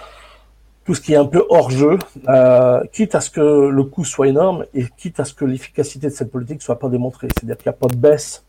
tout ce qui est un peu hors jeu, euh, quitte à ce que le coût soit énorme et quitte à ce que l'efficacité de cette politique soit pas démontrée. C'est-à-dire qu'il n'y a pas de baisse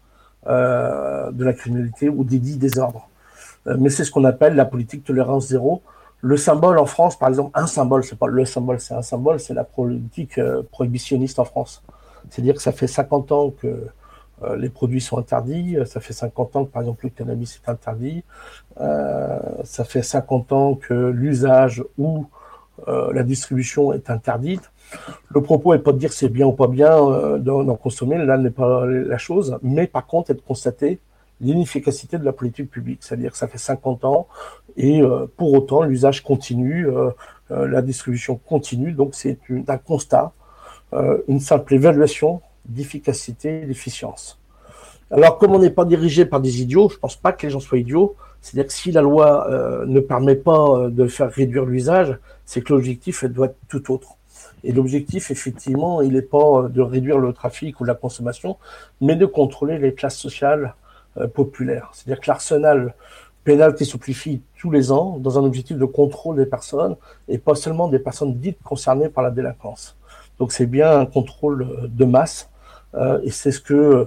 euh, de la criminalité ou des dits désordres. Euh, mais c'est ce qu'on appelle la politique tolérance zéro. Le symbole en France, par exemple, un symbole, c'est pas le symbole, c'est un symbole, c'est la politique euh, prohibitionniste en France. C'est-à-dire que ça fait cinquante ans que euh, les produits sont interdits, ça fait cinquante ans que, par exemple, le cannabis est interdit, euh, ça fait cinquante ans que l'usage ou euh, la distribution est interdite. Le propos est pas de dire c'est bien ou pas bien euh, d'en consommer, là n'est pas la chose, mais par contre est de constater l'inefficacité de la politique publique, c'est-à-dire que ça fait cinquante ans et euh, pour autant l'usage continue, euh, euh, la distribution continue, donc c'est un constat, euh, une simple évaluation d'efficacité et d'efficience. Alors comme on n'est pas dirigé par des idiots, je pense pas que les gens soient idiots, c'est-à-dire que si la loi euh, ne permet pas de faire réduire l'usage, c'est que l'objectif doit être tout autre. Et l'objectif, effectivement, il n'est pas de réduire le trafic ou la consommation, mais de contrôler les classes sociales euh, populaires. C'est-à-dire que l'arsenal pénal qui s'amplifie tous les ans dans un objectif de contrôle des personnes et pas seulement des personnes dites concernées par la délinquance. Donc c'est bien un contrôle de masse euh, et c'est ce que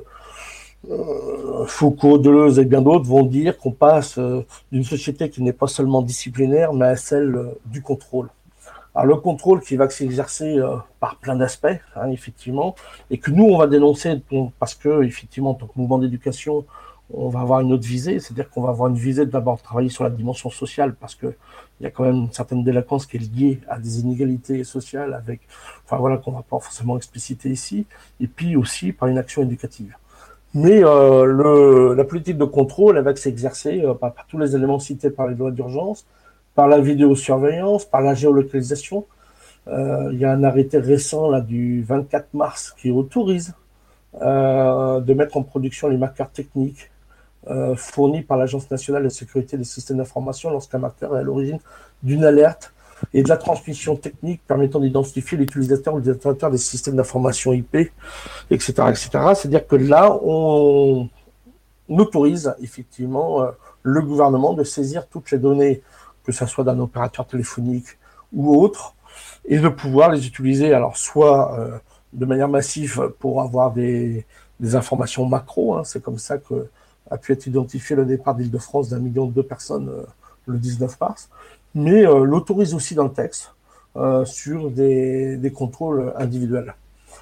euh, Foucault, Deleuze et bien d'autres vont dire qu'on passe euh, d'une société qui n'est pas seulement disciplinaire mais à celle euh, du contrôle. Alors le contrôle qui va s'exercer euh, par plein d'aspects, hein, effectivement, et que nous on va dénoncer parce que effectivement en tant que mouvement d'éducation, on va avoir une autre visée, c'est-à-dire qu'on va avoir une visée d'abord de travailler sur la dimension sociale, parce que il y a quand même une certaine délinquance qui est liée à des inégalités sociales, avec, enfin voilà, qu'on ne va pas forcément expliciter ici, et puis aussi par une action éducative. Mais euh, le, la politique de contrôle, elle va s'exercer euh, par, par tous les éléments cités par les lois d'urgence, par la vidéosurveillance, par la géolocalisation. Euh, il y a un arrêté récent là, du vingt-quatre mars qui autorise euh, de mettre en production les marqueurs techniques euh, fournis par l'Agence nationale de sécurité des systèmes d'information lorsqu'un marqueur est à l'origine d'une alerte et de la transmission technique permettant d'identifier l'utilisateur ou l'utilisateur des systèmes d'information I P, et cetera, et cetera. C'est-à-dire que là, on autorise effectivement euh, le gouvernement de saisir toutes les données, que ce soit d'un opérateur téléphonique ou autre, et de pouvoir les utiliser, alors soit euh, de manière massive pour avoir des, des informations macro, hein, c'est comme ça que a pu être identifié le départ d'Île-de-France d'un million de personnes euh, le dix-neuf mars, mais euh, l'autorise aussi dans le texte euh, sur des, des contrôles individuels.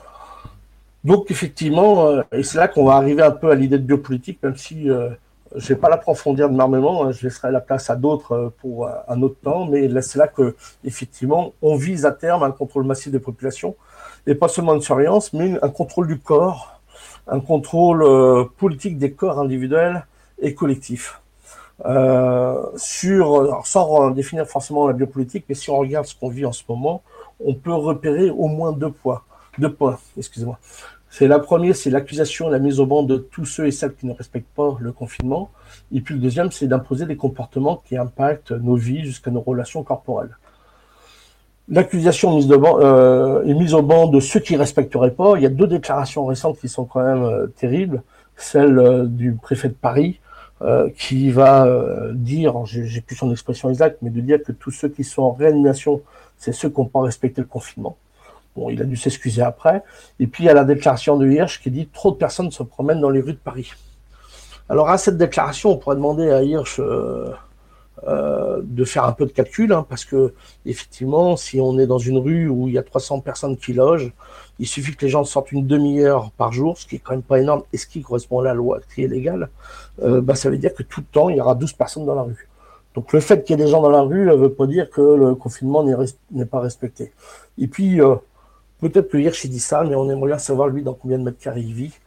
Donc effectivement, euh, et c'est là qu'on va arriver un peu à l'idée de biopolitique, même si euh, je ne vais pas l'approfondir énormément, hein, je laisserai la place à d'autres euh, pour euh, un autre temps, mais là, c'est là que effectivement on vise à terme un contrôle massif des populations, et pas seulement une surveillance, mais un contrôle du corps, un contrôle euh, politique des corps individuels et collectifs. Euh, sur, alors sans définir forcément la biopolitique, mais si on regarde ce qu'on vit en ce moment, on peut repérer au moins deux points. Deux points, excusez-moi. C'est la première, c'est l'accusation et la mise au banc de tous ceux et celles qui ne respectent pas le confinement. Et puis le deuxième, c'est d'imposer des comportements qui impactent nos vies jusqu'à nos relations corporelles. L'accusation mise de banc, euh, est mise au banc de ceux qui ne respecteraient pas. Il y a deux déclarations récentes qui sont quand même euh, terribles. Celle euh, du préfet de Paris, euh, qui va euh, dire, j'ai, j'ai plus son expression exacte, mais de dire que tous ceux qui sont en réanimation, c'est ceux qui n'ont pas respecté le confinement. Bon, il a dû s'excuser après. Et puis, il y a la déclaration de Hirsch qui dit « Trop de personnes se promènent dans les rues de Paris ». Alors, à cette déclaration, on pourrait demander à Hirsch euh, euh, de faire un peu de calcul, hein, parce que, effectivement, si on est dans une rue où il y a trois cents personnes qui logent, il suffit que les gens sortent une demi-heure par jour, ce qui est quand même pas énorme, et ce qui correspond à la loi qui est légale, euh, bah, ça veut dire que tout le temps, il y aura douze personnes dans la rue. Donc, le fait qu'il y ait des gens dans la rue ne veut pas dire que le confinement n'est, res- n'est pas respecté. Et puis, euh, peut-être que Hirsch dit ça, mais on aimerait bien savoir, lui, dans combien de mètres carrés il vit.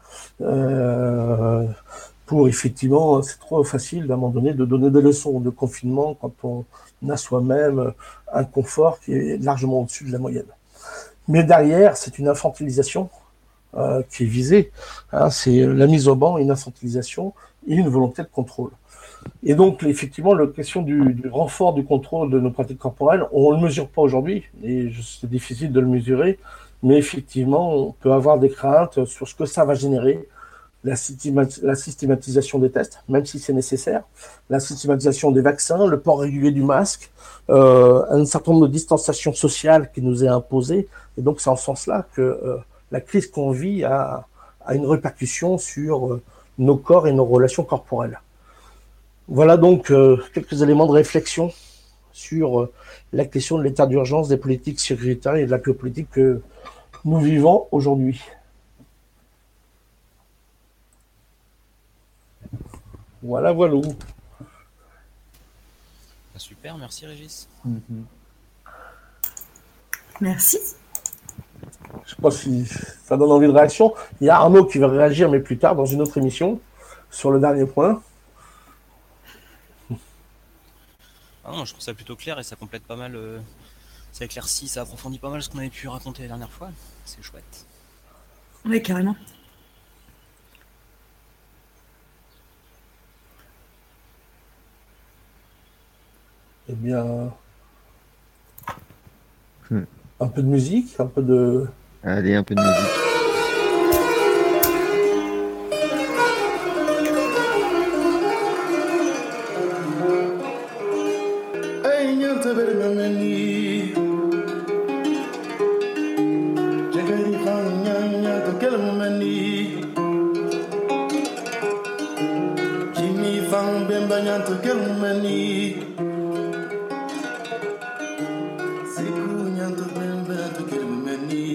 Euh, pour, effectivement, c'est trop facile, à un moment donné, de donner des leçons de confinement quand on a soi-même un confort qui est largement au-dessus de la moyenne. Mais derrière, c'est une infantilisation euh, qui est visée. Hein, c'est la mise au banc, une infantilisation et une volonté de contrôle. Et donc, effectivement, la question du, du renfort du contrôle de nos pratiques corporelles, on ne le mesure pas aujourd'hui, et c'est difficile de le mesurer, mais effectivement, on peut avoir des craintes sur ce que ça va générer, la, systémat- la systématisation des tests, même si c'est nécessaire, la systématisation des vaccins, le port régulier du masque, euh, un certain nombre de distanciations sociales qui nous est imposée, et donc c'est en ce sens-là que euh, la crise qu'on vit a, a une répercussion sur euh, nos corps et nos relations corporelles. Voilà donc euh, quelques éléments de réflexion sur euh, la question de l'état d'urgence, des politiques sécuritaires et de la biopolitique que nous vivons aujourd'hui. Voilà, voilà. Ah, super, merci Régis. Mhm. Merci. Je sais pas si ça donne envie de réaction. Il y a Arnaud qui va réagir, mais plus tard, dans une autre émission, sur le dernier point. Ah non, je trouve ça plutôt clair et ça complète pas mal, euh, ça éclaircit, ça approfondit pas mal ce qu'on avait pu raconter la dernière fois. C'est chouette. Oui, carrément. Eh bien, Hmm. un peu de musique, un peu de... Allez, un peu de musique. Ay, nyanta bere mamani. Jagari fan nyanya to kel mamani. Jimmy fan bemba nyanta kel mamani. Siku nyanta bemba to kel mamani.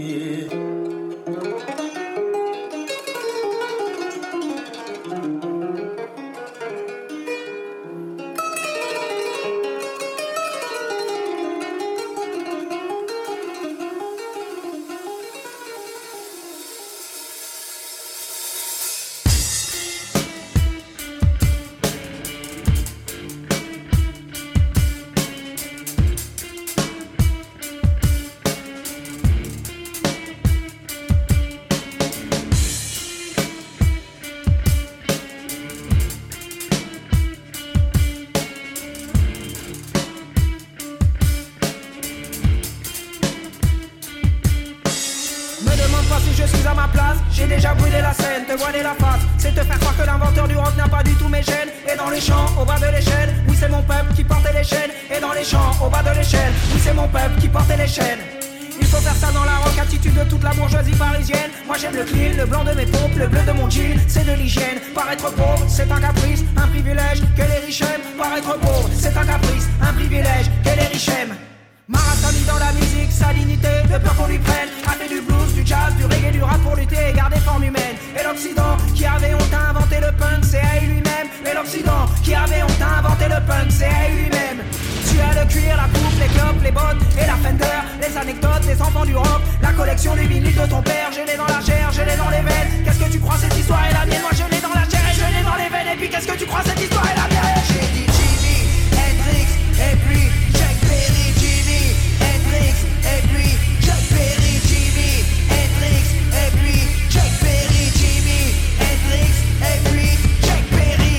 scène, te voiler la face, c'est te faire croire que l'inventeur du rock n'a pas du tout mes gènes. Et dans les champs, au bas de l'échelle, oui c'est mon peuple qui portait les chaînes. Et dans les champs, au bas de l'échelle, oui c'est mon peuple qui portait les chaînes. Il faut faire ça dans la rock attitude de toute la bourgeoisie parisienne. Moi j'aime le clean, le blanc de mes pompes, le bleu de mon jean, c'est de l'hygiène. Paraître pauvre, c'est un caprice, un privilège que les riches aiment. Paraître pauvre, c'est un caprice, un privilège que les riches aiment. Maratoni dans la musique, sa dignité, de peur qu'on lui prenne. A fait du blues, du jazz, du reggae, du rap pour lutter et garder forme humaine. Et l'Occident qui avait honte à inventer le punk, c'est à lui-même. Et l'Occident qui avait honte à inventer le punk, c'est à lui-même. Tu as le cuir, la coupe, les clopes, les bottes et la Fender, les anecdotes, les enfants du rock, la collection du vinyle de ton père. Je l'ai dans la chair, je l'ai dans les veines. Qu'est-ce que tu crois cette histoire est la mienne? Moi je l'ai dans la chair et je l'ai dans les veines. Et puis qu'est-ce que tu crois cette histoire est la mienne? J'ai dit Jimi Hendrix et puis Chuck Berry. Jimi Hendrix et puis Chuck Berry. Jimi Hendrix et puis Chuck Berry. Jimi Hendrix et puis Chuck Berry.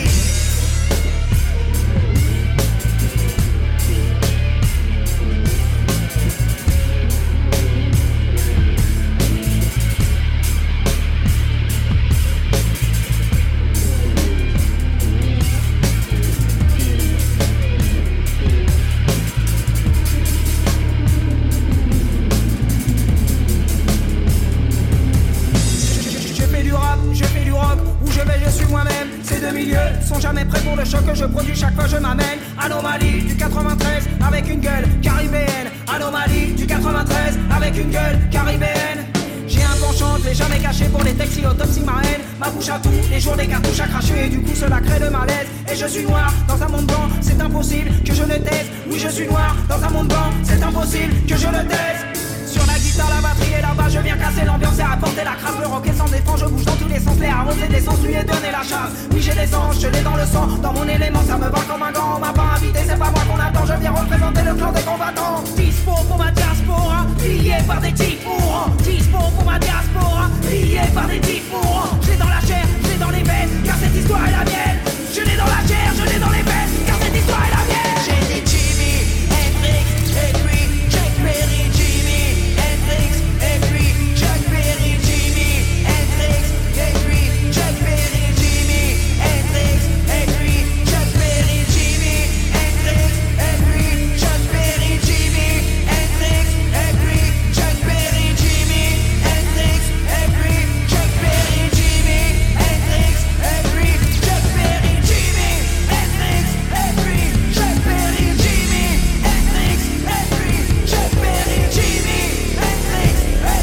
Je fais du rock, où je vais je suis moi-même. Ces deux milieux sont jamais prêts pour le choc que je produis chaque fois je m'amène. Anomalie du quatre-vingt-treize avec une gueule caribéenne. Anomalie du quatre-vingt-treize avec une gueule caribéenne. J'ai un penchant, je l'ai jamais caché pour les textes, l'autopsie ma haine. Ma bouche à tout, les jours des cartouches à cracher. Et du coup cela crée le malaise. Et je suis noir dans un monde blanc, c'est impossible que je ne taise. Oui je suis noir dans un monde blanc, c'est impossible que je le taise. Sur la guitare, la batterie et là-bas, je viens casser l'ambiance et apporter la crasse. Le rock est sans défense, je bouge dans tous les sens, les arroser des sens, lui et donner la chasse. Oui, j'ai des anges, je l'ai dans le sang, dans mon élément, ça me va comme un gant. On m'a pas invité, c'est pas moi qu'on attend, je viens représenter le clan des combattants. Dispo pour ma diaspora, lié par des types mourants. Dispo pour ma diaspora, lié par des types mourants. Je l'ai dans la chair, je l'ai dans les veines, car cette histoire est la mienne. Je l'ai dans la chair, je l'ai dans les veines, car cette histoire est la mienne. J'ai dit Jimi Hendrix et puis Chuck Berry. Et puis Chuck Berry, Jimi Hendrix, et puis Chuck Berry, Jimi Hendrix, et puis Chuck Berry, Jimi Hendrix, et puis Chuck Berry, Jimi Hendrix, et puis Chuck Berry, Jimi Hendrix, et puis Chuck Berry, Jimi Hendrix, et puis Chuck Berry, Jimi Hendrix, et puis Chuck Berry, Jimi Hendrix, et puis Chuck Berry, Jimi Hendrix.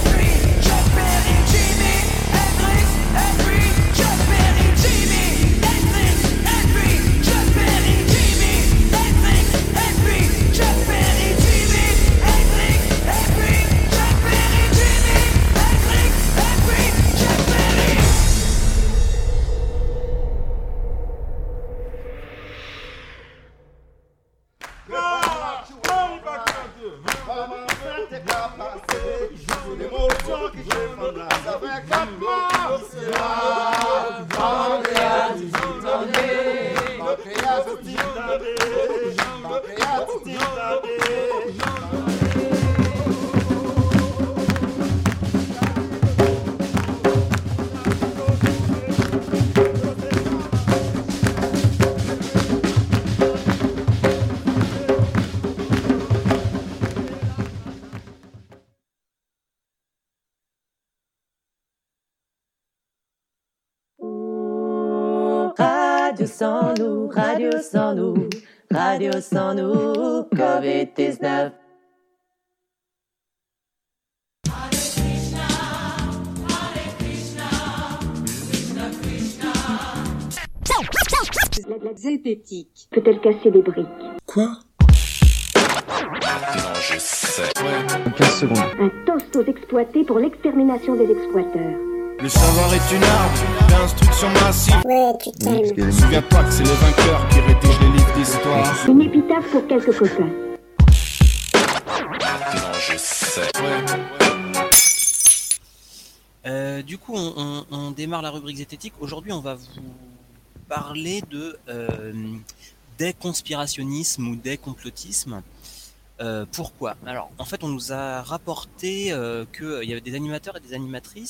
Radio sans nous, radio sans nous, radio sans nous, covid dix-neuf. La zélpéptique peut-elle casser des briques? Quoi? Non, je sais. Ouais. quinze secondes. Un toast aux exploités pour l'extermination des exploiteurs. Le savoir est une arme, d'instruction massive. Ouais, tu t'aimes. Souviens-toi que c'est les vainqueurs qui rédigent les livres d'histoire. Une épitaphe pour quelques copains. Non, je sais. Ouais. Euh, du coup, on, on, on démarre la rubrique zététique. Aujourd'hui, on va vous parler de euh, des conspirationnismes ou des complotismes. Euh, pourquoi? Alors, en fait, on nous a rapporté euh, qu'il y avait des animateurs et des animatrices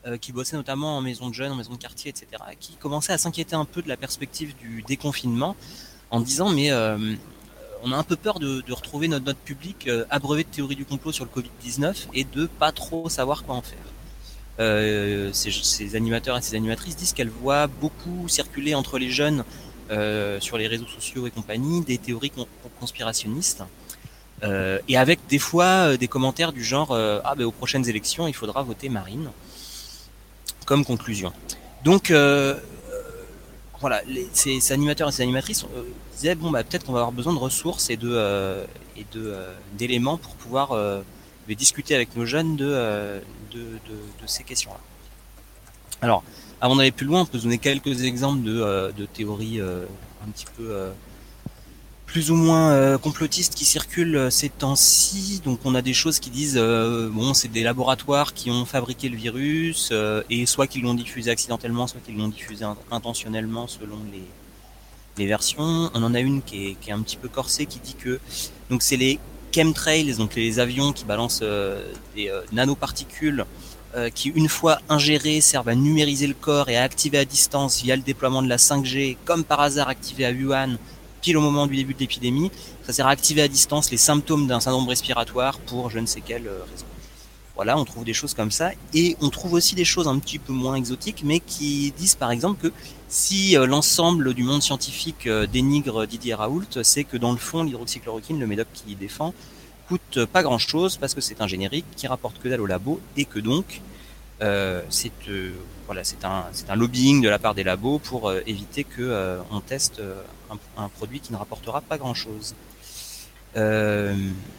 euh, qui bossaient notamment en maison de jeunes, en maison de quartier, et cetera, qui commençaient à s'inquiéter un peu de la perspective du déconfinement, en disant mais euh, on a un peu peur de, de retrouver notre, notre public euh, abreuvé de théories du complot sur le covid dix-neuf et de pas trop savoir quoi en faire. Euh, ces, ces animateurs et ces animatrices disent qu'elles voient beaucoup circuler entre les jeunes euh, sur les réseaux sociaux et compagnie des théories con- conspirationnistes euh, et avec des fois euh, des commentaires du genre euh, ah ben aux prochaines élections il faudra voter Marine comme conclusion. Donc euh, voilà, les, ces, ces animateurs et ces animatrices euh, disaient bon bah peut-être qu'on va avoir besoin de ressources et de euh, et de euh, d'éléments pour pouvoir euh, discuter avec nos jeunes de, euh, de, de, de ces questions-là. Alors, avant d'aller plus loin, on peut se donner quelques exemples de, euh, de théories euh, un petit peu euh, plus ou moins euh, complotistes qui circulent euh, ces temps-ci. Donc, on a des choses qui disent euh, bon, c'est des laboratoires qui ont fabriqué le virus euh, et soit qu'ils l'ont diffusé accidentellement, soit qu'ils l'ont diffusé intentionnellement selon les, les versions. On en a une qui est, qui est un petit peu corsée qui dit que donc c'est les chemtrails, donc les avions qui balancent euh, des euh, nanoparticules euh, qui, une fois ingérées, servent à numériser le corps et à activer à distance via le déploiement de la cinq G, comme par hasard activé à Wuhan, pile au moment du début de l'épidémie. Ça sert à activer à distance les symptômes d'un syndrome respiratoire pour je ne sais quelle euh, raison. Voilà, on trouve des choses comme ça. Et on trouve aussi des choses un petit peu moins exotiques, mais qui disent par exemple que si euh, l'ensemble du monde scientifique euh, dénigre Didier Raoult, c'est que dans le fond, l'hydroxychloroquine, le médoc qui défend, coûte pas grand-chose parce que c'est un générique qui rapporte que dalle au labo et que donc euh, c'est euh, voilà, c'est un c'est un lobbying de la part des labos pour euh, éviter que euh, on teste euh, un, un produit qui ne rapportera pas grand-chose. Euh,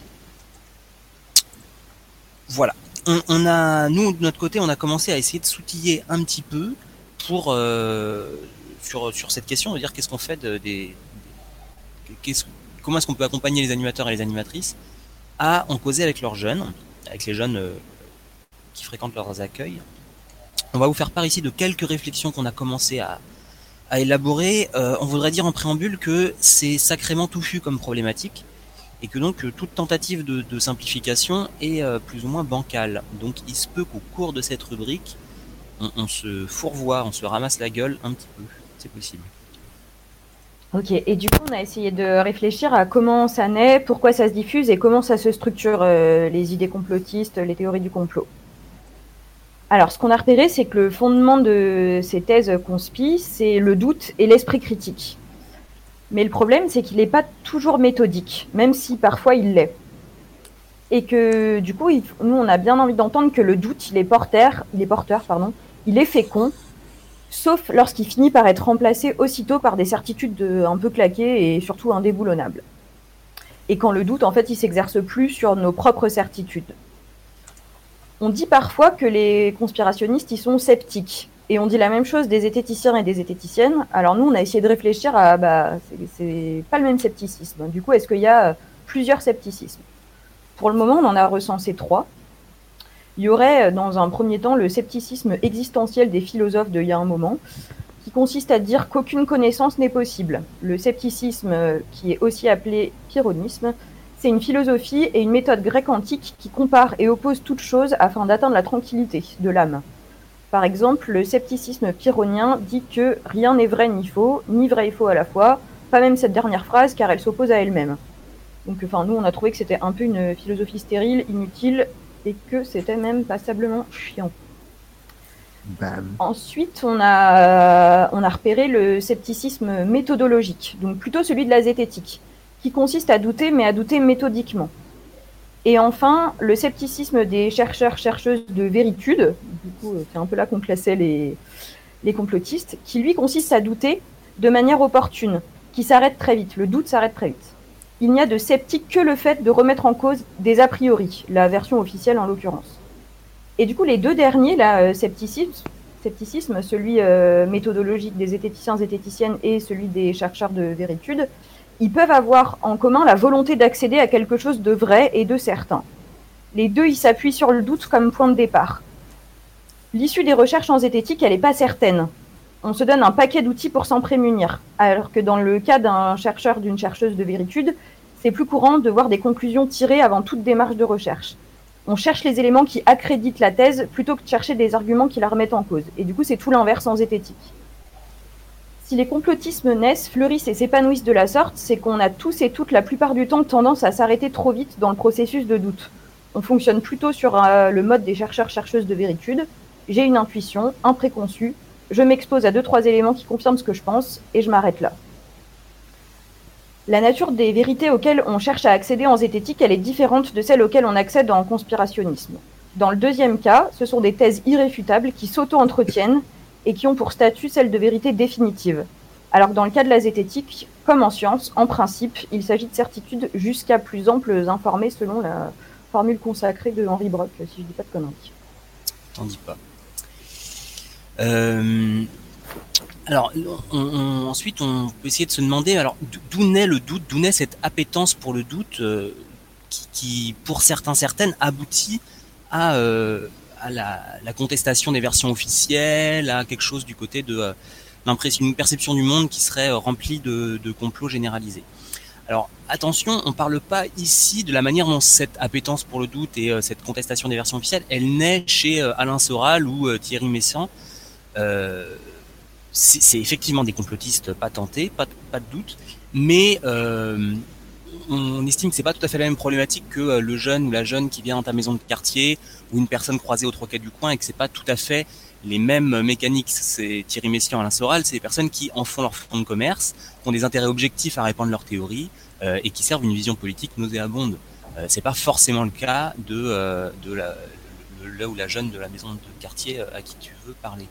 voilà. On, on a, nous, de notre côté, on a commencé à essayer de s'outiller un petit peu pour euh, sur sur cette question, de dire qu'est-ce qu'on fait de, des, qu'est-ce, comment est-ce qu'on peut accompagner les animateurs et les animatrices à en causer avec leurs jeunes, avec les jeunes euh, qui fréquentent leurs accueils. On va vous faire part ici de quelques réflexions qu'on a commencé à à élaborer. Euh, on voudrait dire en préambule que c'est sacrément touffu comme problématique. Et que donc toute tentative de, de simplification est euh, plus ou moins bancale. Donc il se peut qu'au cours de cette rubrique, on, on se fourvoie, on se ramasse la gueule un petit peu. C'est possible. Ok, et du coup on a essayé de réfléchir à comment ça naît, pourquoi ça se diffuse et comment ça se structure, euh, les idées complotistes, les théories du complot. Alors ce qu'on a repéré, c'est que le fondement de ces thèses conspi, c'est le doute et l'esprit critique. Mais le problème, c'est qu'il n'est pas toujours méthodique, même si parfois il l'est. Et que du coup, il, nous, on a bien envie d'entendre que le doute, il est porteur, il est porteur, pardon, il est fécond, sauf lorsqu'il finit par être remplacé aussitôt par des certitudes de, un peu claquées et surtout indéboulonnables. Et quand le doute, en fait, il s'exerce plus sur nos propres certitudes. On dit parfois que les conspirationnistes, ils sont sceptiques. Et on dit la même chose des zététiciens et des zététiciennes. Alors nous, on a essayé de réfléchir à, bah, c'est, c'est pas le même scepticisme. Du coup, est-ce qu'il y a plusieurs scepticismes ? Pour le moment, on en a recensé trois. Il y aurait, dans un premier temps, le scepticisme existentiel des philosophes d'il y a un moment, qui consiste à dire qu'aucune connaissance n'est possible. Le scepticisme, qui est aussi appelé pyrrhonisme, c'est une philosophie et une méthode grecque antique qui compare et oppose toutes choses afin d'atteindre la tranquillité de l'âme. Par exemple, le scepticisme pyrrhonien dit que rien n'est vrai ni faux, ni vrai et faux à la fois, pas même cette dernière phrase car elle s'oppose à elle-même. Donc enfin, nous on a trouvé que c'était un peu une philosophie stérile, inutile, et que c'était même passablement chiant. Bam. Ensuite, on a, on a repéré le scepticisme méthodologique, donc plutôt celui de la zététique, qui consiste à douter, mais à douter méthodiquement. Et enfin, le scepticisme des chercheurs-chercheuses de véritude, du coup, c'est un peu là qu'on classait les, les complotistes, qui lui consiste à douter de manière opportune, qui s'arrête très vite. Le doute s'arrête très vite. Il n'y a de sceptique que le fait de remettre en cause des a priori, la version officielle en l'occurrence. Et du coup, les deux derniers, là, scepticisme, scepticisme celui euh, méthodologique des zététiciens, zététiciennes et celui des chercheurs de véritude, ils peuvent avoir en commun la volonté d'accéder à quelque chose de vrai et de certain. Les deux, ils s'appuient sur le doute comme point de départ. L'issue des recherches en zététique, elle n'est pas certaine. On se donne un paquet d'outils pour s'en prémunir, alors que dans le cas d'un chercheur, d'une chercheuse de véritude, c'est plus courant de voir des conclusions tirées avant toute démarche de recherche. on cherche les éléments qui accréditent la thèse plutôt que de chercher des arguments qui la remettent en cause. Et du coup, c'est tout l'inverse en zététique. Si les complotismes naissent, fleurissent et s'épanouissent de la sorte, c'est qu'on a tous et toutes la plupart du temps tendance à s'arrêter trop vite dans le processus de doute. On fonctionne plutôt sur euh, le mode des chercheurs-chercheuses de véritude. J'ai une intuition, un préconçu, je m'expose à deux, trois éléments qui confirment ce que je pense, et je m'arrête là. La nature des vérités auxquelles on cherche à accéder en zététique, elle est différente de celle auxquelles on accède en conspirationnisme. Dans le deuxième cas, ce sont des thèses irréfutables qui s'auto-entretiennent et qui ont pour statut celle de vérité définitive. Alors que dans le cas de la zététique, comme en science, en principe, il s'agit de certitudes jusqu'à plus amples informées selon la formule consacrée de Henri Brock, si je ne dis pas de conneries. T'en dis pas. Euh... Alors, on, on, ensuite, on peut essayer de se demander, alors, d'où naît le doute, d'où naît cette appétence pour le doute euh, qui, qui, pour certains, certaines, aboutit à, euh, à la, la contestation des versions officielles, à quelque chose du côté de euh, l'impression, une perception du monde qui serait euh, remplie de, de complots généralisés. Alors, attention, on ne parle pas ici de la manière dont cette appétence pour le doute et euh, cette contestation des versions officielles, elle naît chez euh, Alain Soral ou euh, Thierry Messiaen. Euh, C'est, c'est effectivement des complotistes patentés, pas, pas de doute, mais euh, on estime que c'est pas tout à fait la même problématique que euh, le jeune ou la jeune qui vient dans ta maison de quartier ou une personne croisée au troquet du coin, et que c'est pas tout à fait les mêmes mécaniques. C'est Thierry Messiaen, Alain Soral, c'est des personnes qui en font leur fonds de commerce, qui ont des intérêts objectifs à répandre leurs théories euh, et qui servent une vision politique nauséabonde. Euh, c'est pas forcément le cas de, euh, de la, le, le, ou la jeune de la maison de quartier à qui tu veux parler.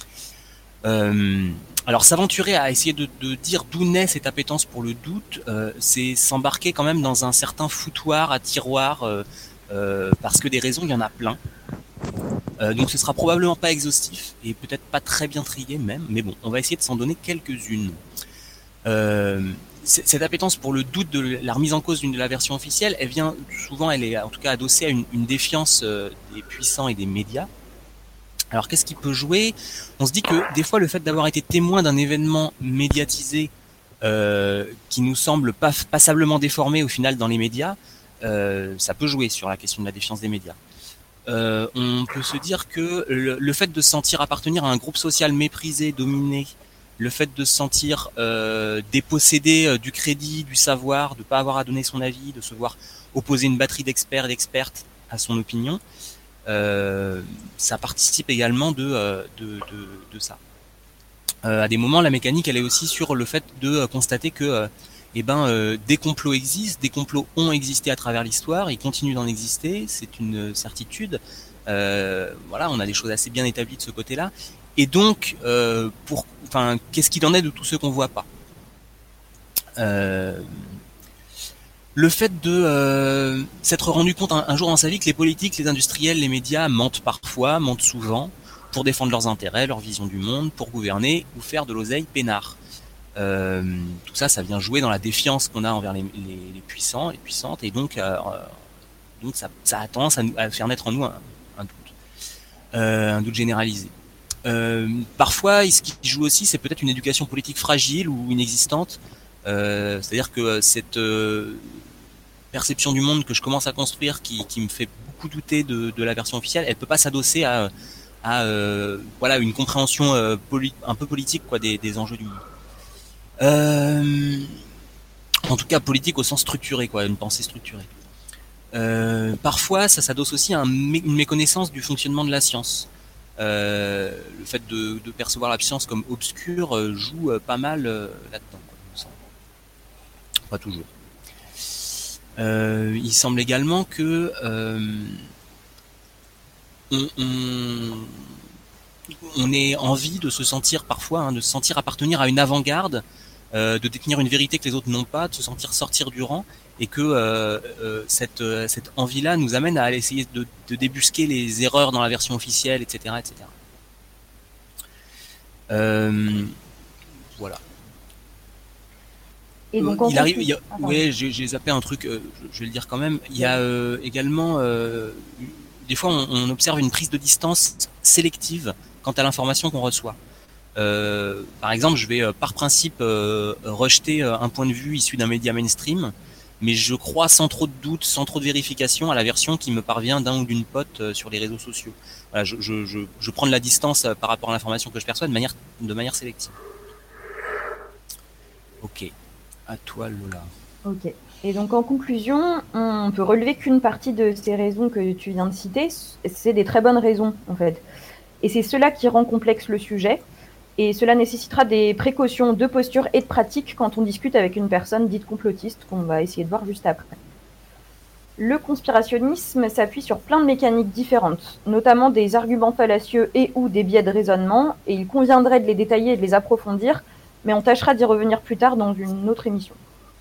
Euh, alors s'aventurer à essayer de, de dire d'où naît cette appétence pour le doute, euh, c'est s'embarquer quand même dans un certain foutoir à tiroir, euh, euh, parce que des raisons il y en a plein. Euh, donc ce sera probablement pas exhaustif et peut-être pas très bien trié même, mais bon, on va essayer de s'en donner quelques-unes. Euh, cette appétence pour le doute de la remise en cause d'une de la version officielle, elle vient souvent, elle est en tout cas adossée à une, une défiance euh, des puissants et des médias. Alors qu'est-ce qui peut jouer ? On se dit que des fois le fait d'avoir été témoin d'un événement médiatisé euh, qui nous semble pas, passablement déformé au final dans les médias, euh, ça peut jouer sur la question de la défiance des médias. Euh, on peut se dire que le, le fait de se sentir appartenir à un groupe social méprisé, dominé, le fait de se sentir euh, dépossédé euh, du crédit, du savoir, de pas avoir à donner son avis, de se voir opposer une batterie d'experts et d'expertes à son opinion, Euh, ça participe également de, euh, de, de, de ça. Euh, à des moments, la mécanique, elle est aussi sur le fait de euh, constater que euh, eh ben, euh, des complots existent, des complots ont existé à travers l'histoire, ils continuent d'en exister, c'est une certitude. Euh, voilà, on a des choses assez bien établies de ce côté-là. Et donc, euh, pour, enfin, qu'est-ce qu'il en est de tous ceux qu'on voit pas ? euh, Le fait de euh, s'être rendu compte un, un jour dans sa vie que les politiques, les industriels, les médias mentent parfois, mentent souvent, pour défendre leurs intérêts, leur vision du monde, pour gouverner ou faire de l'oseille peinard. Euh, tout ça, ça vient jouer dans la défiance qu'on a envers les, les, les puissants, les puissantes, et donc, euh, donc ça, ça a tendance à, nous, à faire naître en nous un, un doute, euh, un doute généralisé. Euh, parfois, ce qui joue aussi, c'est peut-être une éducation politique fragile ou inexistante. Euh, c'est-à-dire que cette euh, perception du monde que je commence à construire, qui, qui me fait beaucoup douter de, de la version officielle, elle peut pas s'adosser à, à euh, voilà, une compréhension euh, poli- un peu politique quoi, des, des enjeux du monde. Euh, en tout cas politique au sens structuré, quoi, une pensée structurée. Euh, parfois, ça s'adosse aussi à un mé- une méconnaissance du fonctionnement de la science. Euh, le fait de, de percevoir la science comme obscure euh, joue euh, pas mal euh, là-dedans. Pas toujours. Euh, il semble également que euh, on, on, on ait envie de se sentir parfois, hein, de se sentir appartenir à une avant-garde, euh, de détenir une vérité que les autres n'ont pas, de se sentir sortir du rang, et que euh, euh, cette, euh, cette envie-là nous amène à essayer de, de débusquer les erreurs dans la version officielle, et cetera, et cetera. Euh, voilà. Et donc, il arrive, il y a, ouais, j'ai, j'ai zappé un truc, euh, je, je vais le dire quand même. Il y a euh, également, euh, des fois, on, on observe une prise de distance sélective quant à l'information qu'on reçoit. Euh, par exemple, je vais euh, par principe euh, rejeter euh, un point de vue issu d'un média mainstream mais je crois sans trop de doute, sans trop de vérification à la version qui me parvient d'un ou d'une pote euh, sur les réseaux sociaux. Voilà, je, je, je, je prends de la distance euh, par rapport à l'information que je perçois de manière, de manière sélective. Ok, à toi Lola. Ok. Et donc en conclusion, on peut relever qu'une partie de ces raisons que tu viens de citer, c'est des très bonnes raisons en fait. Et c'est cela qui rend complexe le sujet. Et cela nécessitera des précautions de posture et de pratique quand on discute avec une personne dite complotiste, qu'on va essayer de voir juste après. Le conspirationnisme s'appuie sur plein de mécaniques différentes, notamment des arguments fallacieux et ou des biais de raisonnement, et il conviendrait de les détailler et de les approfondir, mais on tâchera d'y revenir plus tard dans une autre émission.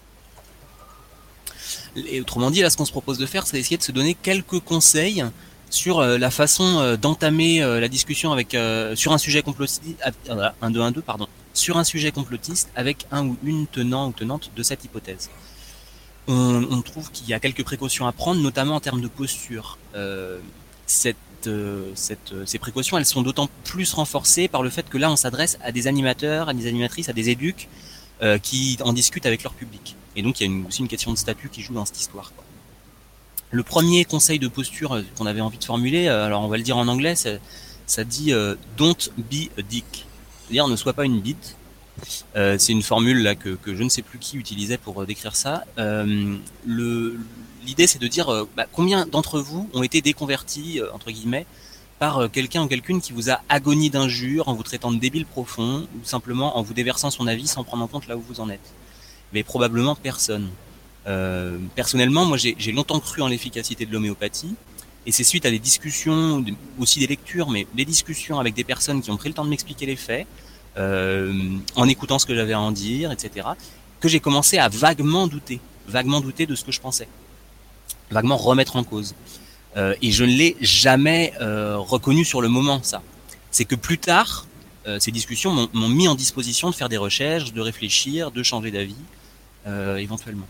Et autrement dit, là, ce qu'on se propose de faire, c'est d'essayer de se donner quelques conseils sur euh, la façon euh, d'entamer euh, la discussion avec euh, sur un sujet complotiste, euh, un, deux, un, deux, pardon, sur un sujet complotiste avec un ou une tenant ou tenante de cette hypothèse. On, on trouve qu'il y a quelques précautions à prendre, notamment en termes de posture. Euh, cette, euh, cette, euh, ces précautions, elles sont d'autant plus renforcées par le fait que là, on s'adresse à des animateurs, à des animatrices, à des éduques euh, qui en discutent avec leur public. Et donc, il y a une, aussi une question de statut qui joue dans cette histoire, quoi. Le premier conseil de posture qu'on avait envie de formuler, alors on va le dire en anglais, ça, ça dit euh, « don't be a dick », c'est-à-dire ne sois pas une bite. Euh, c'est une formule là que, que je ne sais plus qui utilisait pour euh, décrire ça. Euh, le, l'idée, c'est de dire euh, bah, combien d'entre vous ont été déconvertis, euh, entre guillemets, par euh, quelqu'un ou quelqu'une qui vous a agoni d'injures en vous traitant de débile profond ou simplement en vous déversant son avis sans prendre en compte là où vous en êtes. Mais probablement personne. Euh, personnellement, moi j'ai, j'ai longtemps cru en l'efficacité de l'homéopathie, et c'est suite à des discussions, aussi des lectures, mais des discussions avec des personnes qui ont pris le temps de m'expliquer les faits, euh, en écoutant ce que j'avais à en dire, et cetera, que j'ai commencé à vaguement douter, vaguement douter de ce que je pensais, vaguement remettre en cause. Euh, et je ne l'ai jamais euh, reconnu sur le moment, ça. C'est que plus tard, euh, ces discussions m'ont, m'ont mis en disposition de faire des recherches, de réfléchir, de changer d'avis, euh, éventuellement.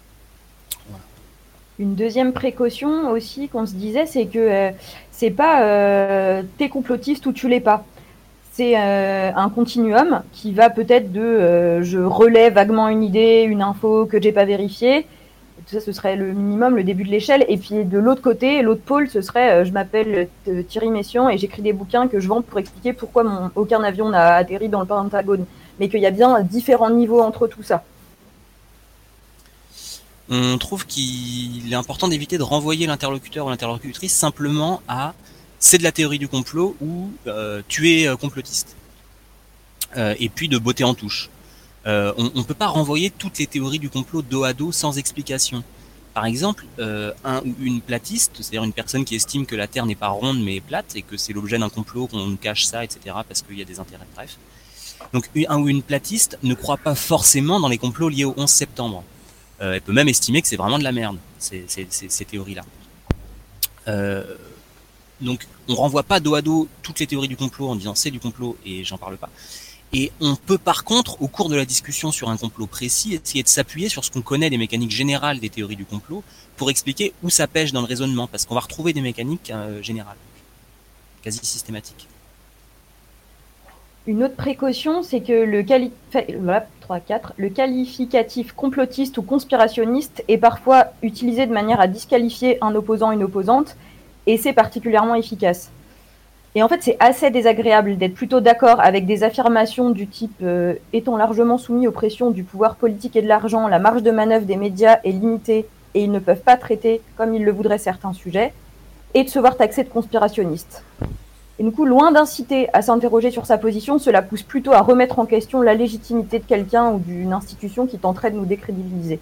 Une deuxième précaution aussi qu'on se disait, c'est que euh, c'est pas euh, t'es complotiste ou tu l'es pas. C'est euh, un continuum qui va peut-être de euh, je relais vaguement une idée, une info que j'ai pas vérifiée. Ça, ce serait le minimum, le début de l'échelle. Et puis de l'autre côté, l'autre pôle, ce serait euh, je m'appelle euh, Thierry Messiaen et j'écris des bouquins que je vends pour expliquer pourquoi mon, aucun avion n'a atterri dans le Pentagone. Mais qu'il y a bien différents niveaux entre tout ça. On trouve qu'il est important d'éviter de renvoyer l'interlocuteur ou l'interlocutrice simplement à « c'est de la théorie du complot » ou euh, « tu es euh, complotiste euh, » et puis de botter en touche. Euh, on ne peut pas renvoyer toutes les théories du complot dos à dos sans explication. Par exemple, euh, un ou une platiste, c'est-à-dire une personne qui estime que la Terre n'est pas ronde mais plate et que c'est l'objet d'un complot, qu'on nous cache ça, et cetera parce qu'il y a des intérêts, bref. Donc un ou une platiste ne croit pas forcément dans les complots liés au onze septembre. Euh, elle peut même estimer que c'est vraiment de la merde, ces, ces, ces, ces théories-là. Euh, donc, on renvoie pas dos à dos toutes les théories du complot en disant c'est du complot et j'en parle pas. Et on peut par contre, au cours de la discussion sur un complot précis, essayer de s'appuyer sur ce qu'on connaît des mécaniques générales des théories du complot pour expliquer où ça pêche dans le raisonnement, parce qu'on va retrouver des mécaniques euh, générales, quasi systématiques. Une autre précaution, c'est que le, quali... voilà, trois, quatre, le qualificatif complotiste ou conspirationniste est parfois utilisé de manière à disqualifier un opposant ou une opposante, et c'est particulièrement efficace. Et en fait, c'est assez désagréable d'être plutôt d'accord avec des affirmations du type euh, « étant largement soumis aux pressions du pouvoir politique et de l'argent, la marge de manœuvre des médias est limitée et ils ne peuvent pas traiter comme ils le voudraient certains sujets », et de se voir taxé de conspirationniste. Et du coup, loin d'inciter à s'interroger sur sa position, cela pousse plutôt à remettre en question la légitimité de quelqu'un ou d'une institution qui tenterait de nous décrédibiliser.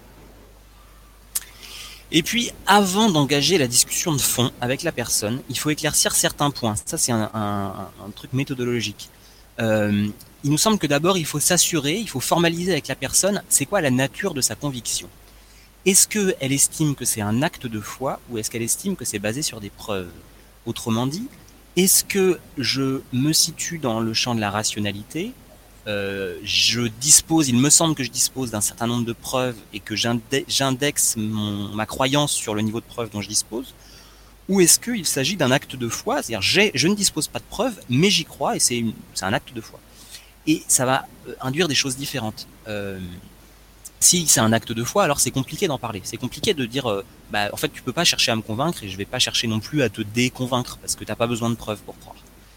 Et puis, avant d'engager la discussion de fond avec la personne, il faut éclaircir certains points. Ça, c'est un, un, un truc méthodologique. Euh, il nous semble que d'abord, il faut s'assurer, il faut formaliser avec la personne, c'est quoi la nature de sa conviction. Est-ce qu'elle estime que c'est un acte de foi ou est-ce qu'elle estime que c'est basé sur des preuves ? Autrement dit, est-ce que je me situe dans le champ de la rationalité ? euh, Je dispose, il me semble que je dispose d'un certain nombre de preuves et que j'indexe mon, ma croyance sur le niveau de preuve dont je dispose ? Ou est-ce qu'il s'agit d'un acte de foi ? C'est-à-dire, j'ai, je ne dispose pas de preuves, mais j'y crois et c'est, une, c'est un acte de foi. Et ça va induire des choses différentes. Euh, Si c'est un acte de foi, alors c'est compliqué d'en parler. C'est compliqué de dire, euh, bah, en fait, tu peux pas chercher à me convaincre et je vais pas chercher non plus à te déconvaincre parce que t'as pas besoin de preuves pour croire.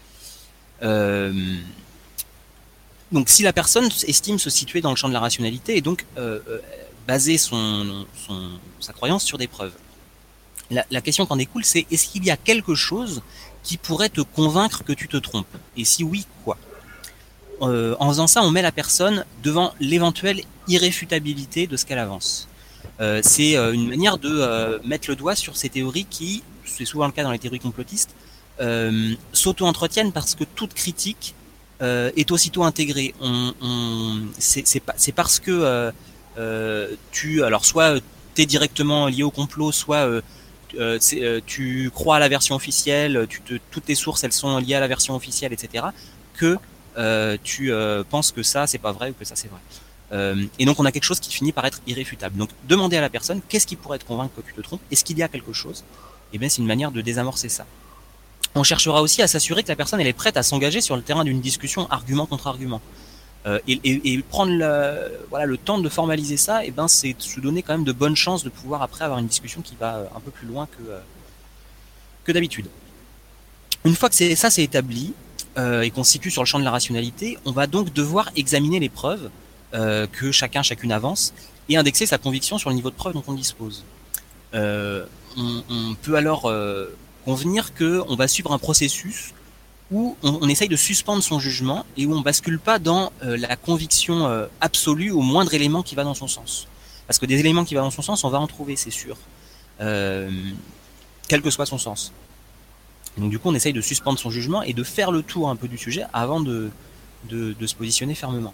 Euh, donc, si la personne estime se situer dans le champ de la rationalité et donc euh, euh, baser son, son, sa croyance sur des preuves, la, la question qu'en découle, c'est est-ce qu'il y a quelque chose qui pourrait te convaincre que tu te trompes? Et si oui, quoi? Euh, en faisant ça, on met la personne devant l'éventuelle irréfutabilité de ce qu'elle avance. Euh, c'est euh, une manière de euh, mettre le doigt sur ces théories qui, c'est souvent le cas dans les théories complotistes, euh, s'auto-entretiennent parce que toute critique euh, est aussitôt intégrée. On, on, c'est, c'est, pas, c'est parce que euh, euh, tu, alors soit t'es directement lié au complot, soit euh, euh, c'est, euh, tu crois à la version officielle, tu te, toutes tes sources elles sont liées à la version officielle, et cetera, que Euh, tu euh, penses que ça c'est pas vrai ou que ça c'est vrai. Euh, et donc on a quelque chose qui finit par être irréfutable. Donc demander à la personne qu'est-ce qui pourrait te convaincre que tu te trompes, est-ce qu'il y a quelque chose? Et bien c'est une manière de désamorcer ça. On cherchera aussi à s'assurer que la personne elle est prête à s'engager sur le terrain d'une discussion argument contre argument. Euh, et, et, et prendre le, voilà, le temps de formaliser ça, et ben c'est se donner quand même de bonnes chances de pouvoir après avoir une discussion qui va un peu plus loin que, euh, que d'habitude. Une fois que c'est, ça c'est établi, Euh, et qu'on se situe sur le champ de la rationalité, on va donc devoir examiner les preuves euh, que chacun, chacune avance et indexer sa conviction sur le niveau de preuve dont on dispose. Euh, on, on peut alors euh, convenir qu'on va suivre un processus où on, on essaye de suspendre son jugement et où on bascule pas dans euh, la conviction euh, absolue au moindre élément qui va dans son sens. Parce que des éléments qui vont dans son sens, on va en trouver, c'est sûr, euh, quel que soit son sens. Donc du coup, on essaye de suspendre son jugement et de faire le tour un peu du sujet avant de, de, de se positionner fermement.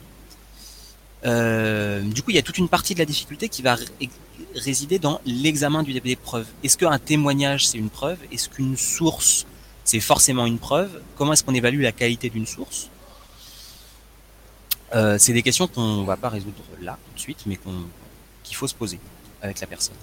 Euh, du coup, il y a toute une partie de la difficulté qui va ré- résider dans l'examen du, des preuves. Est-ce qu'un témoignage, c'est une preuve? Est-ce qu'une source, c'est forcément une preuve? Comment est-ce qu'on évalue la qualité d'une source? euh, C'est des questions qu'on va pas résoudre là, tout de suite, mais qu'on, qu'il faut se poser avec la personne.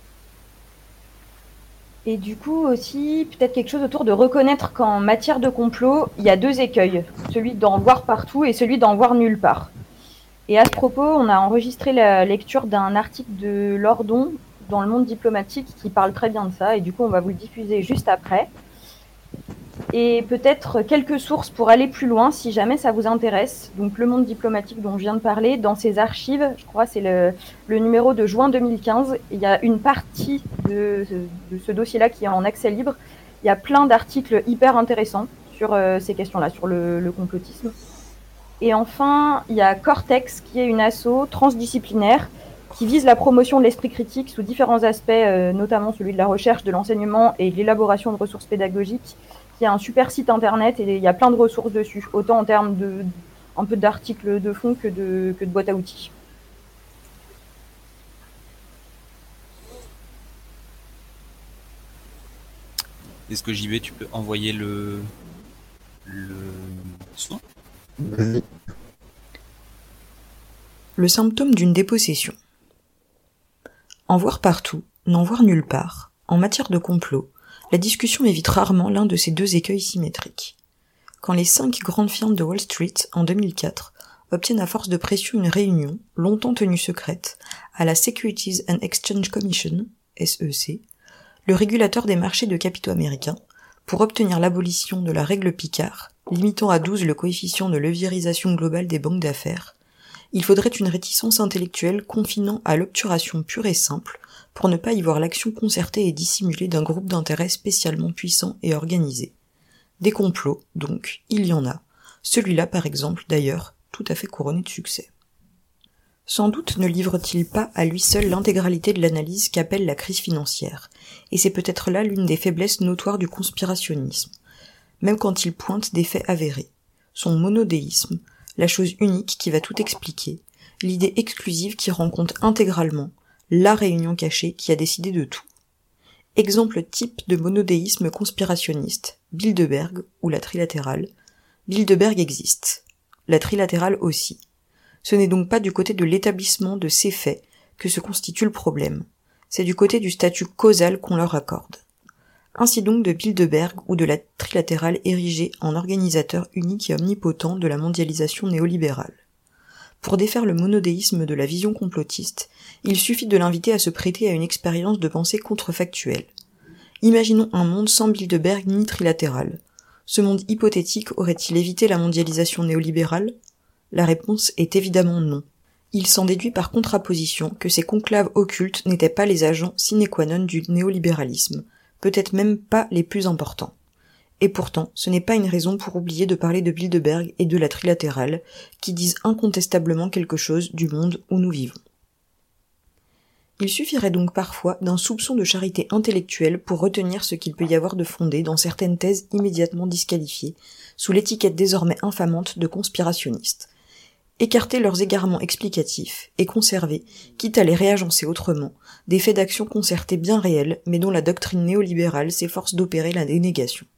Et du coup aussi, peut-être quelque chose autour de reconnaître qu'en matière de complot, il y a deux écueils, celui d'en voir partout et celui d'en voir nulle part. Et à ce propos, on a enregistré la lecture d'un article de Lordon dans le Monde diplomatique qui parle très bien de ça, et du coup on va vous le diffuser juste après. Et peut-être quelques sources pour aller plus loin si jamais ça vous intéresse. Donc le Monde diplomatique dont je viens de parler, dans ses archives, je crois c'est le, le numéro de juin deux mille quinze, il y a une partie de, de ce dossier-là qui est en accès libre. Il y a plein d'articles hyper intéressants sur euh, ces questions-là, sur le, le complotisme. Et enfin, il y a Cortex, qui est une asso transdisciplinaire qui vise la promotion de l'esprit critique sous différents aspects, euh, notamment celui de la recherche, de l'enseignement et de l'élaboration de ressources pédagogiques. Il y a un super site internet et il y a plein de ressources dessus, autant en termes de un peu d'articles de fond que de, que de boîte à outils. Est-ce que J B, tu peux envoyer le, le son? Vas-y. Le symptôme d'une dépossession. En voir partout, n'en voir nulle part, en matière de complot, la discussion évite rarement l'un de ces deux écueils symétriques. Quand les cinq grandes firmes de Wall Street, en deux mille quatre, obtiennent à force de pression une réunion, longtemps tenue secrète, à la Securities and Exchange Commission, S E C, le régulateur des marchés de capitaux américains, pour obtenir l'abolition de la règle Picard, limitant à douze le coefficient de leviérisation globale des banques d'affaires, il faudrait une réticence intellectuelle confinant à l'obturation pure et simple, pour ne pas y voir l'action concertée et dissimulée d'un groupe d'intérêts spécialement puissant et organisé. Des complots, donc, il y en a. Celui-là, par exemple, d'ailleurs, tout à fait couronné de succès. Sans doute ne livre-t-il pas à lui seul l'intégralité de l'analyse qu'appelle la crise financière, et c'est peut-être là l'une des faiblesses notoires du conspirationnisme, même quand il pointe des faits avérés. Son monodéisme, la chose unique qui va tout expliquer, l'idée exclusive qui rend compte intégralement, la réunion cachée qui a décidé de tout. Exemple type de monodéisme conspirationniste, Bilderberg ou la trilatérale. Bilderberg existe. La trilatérale aussi. Ce n'est donc pas du côté de l'établissement de ces faits que se constitue le problème. C'est du côté du statut causal qu'on leur accorde. Ainsi donc de Bilderberg ou de la trilatérale érigée en organisateur unique et omnipotent de la mondialisation néolibérale. Pour défaire le monodéisme de la vision complotiste, il suffit de l'inviter à se prêter à une expérience de pensée contrefactuelle. Imaginons un monde sans Bilderberg ni trilatéral. Ce monde hypothétique aurait-il évité la mondialisation néolibérale ? La réponse est évidemment non. Il s'en déduit par contraposition que ces conclaves occultes n'étaient pas les agents sine qua non du néolibéralisme, peut-être même pas les plus importants. Et pourtant, ce n'est pas une raison pour oublier de parler de Bilderberg et de la trilatérale, qui disent incontestablement quelque chose du monde où nous vivons. Il suffirait donc parfois d'un soupçon de charité intellectuelle pour retenir ce qu'il peut y avoir de fondé dans certaines thèses immédiatement disqualifiées, sous l'étiquette désormais infamante de conspirationniste. Écarter leurs égarements explicatifs et conserver, quitte à les réagencer autrement, des faits d'action concertés bien réels, mais dont la doctrine néolibérale s'efforce d'opérer la dénégation.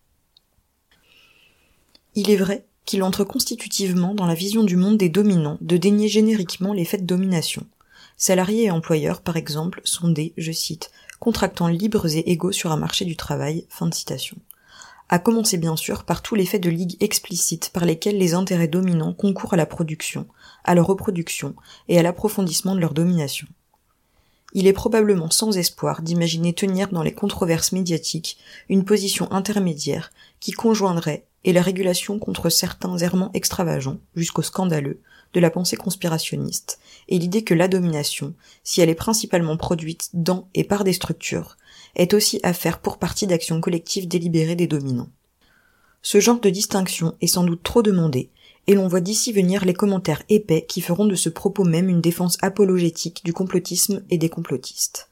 Il est vrai qu'il entre constitutivement dans la vision du monde des dominants de dénier génériquement les faits de domination. Salariés et employeurs, par exemple, sont des, je cite, contractants libres et égaux sur un marché du travail, fin de citation. À commencer bien sûr par tous les faits de ligue explicites par lesquels les intérêts dominants concourent à la production, à leur reproduction et à l'approfondissement de leur domination. Il est probablement sans espoir d'imaginer tenir dans les controverses médiatiques une position intermédiaire qui conjoindrait et la régulation contre certains errements extravagants, jusqu'au scandaleux, de la pensée conspirationniste, et l'idée que la domination, si elle est principalement produite dans et par des structures, est aussi affaire pour partie d'actions collectives délibérées des dominants. Ce genre de distinction est sans doute trop demandé, et l'on voit d'ici venir les commentaires épais qui feront de ce propos même une défense apologétique du complotisme et des complotistes.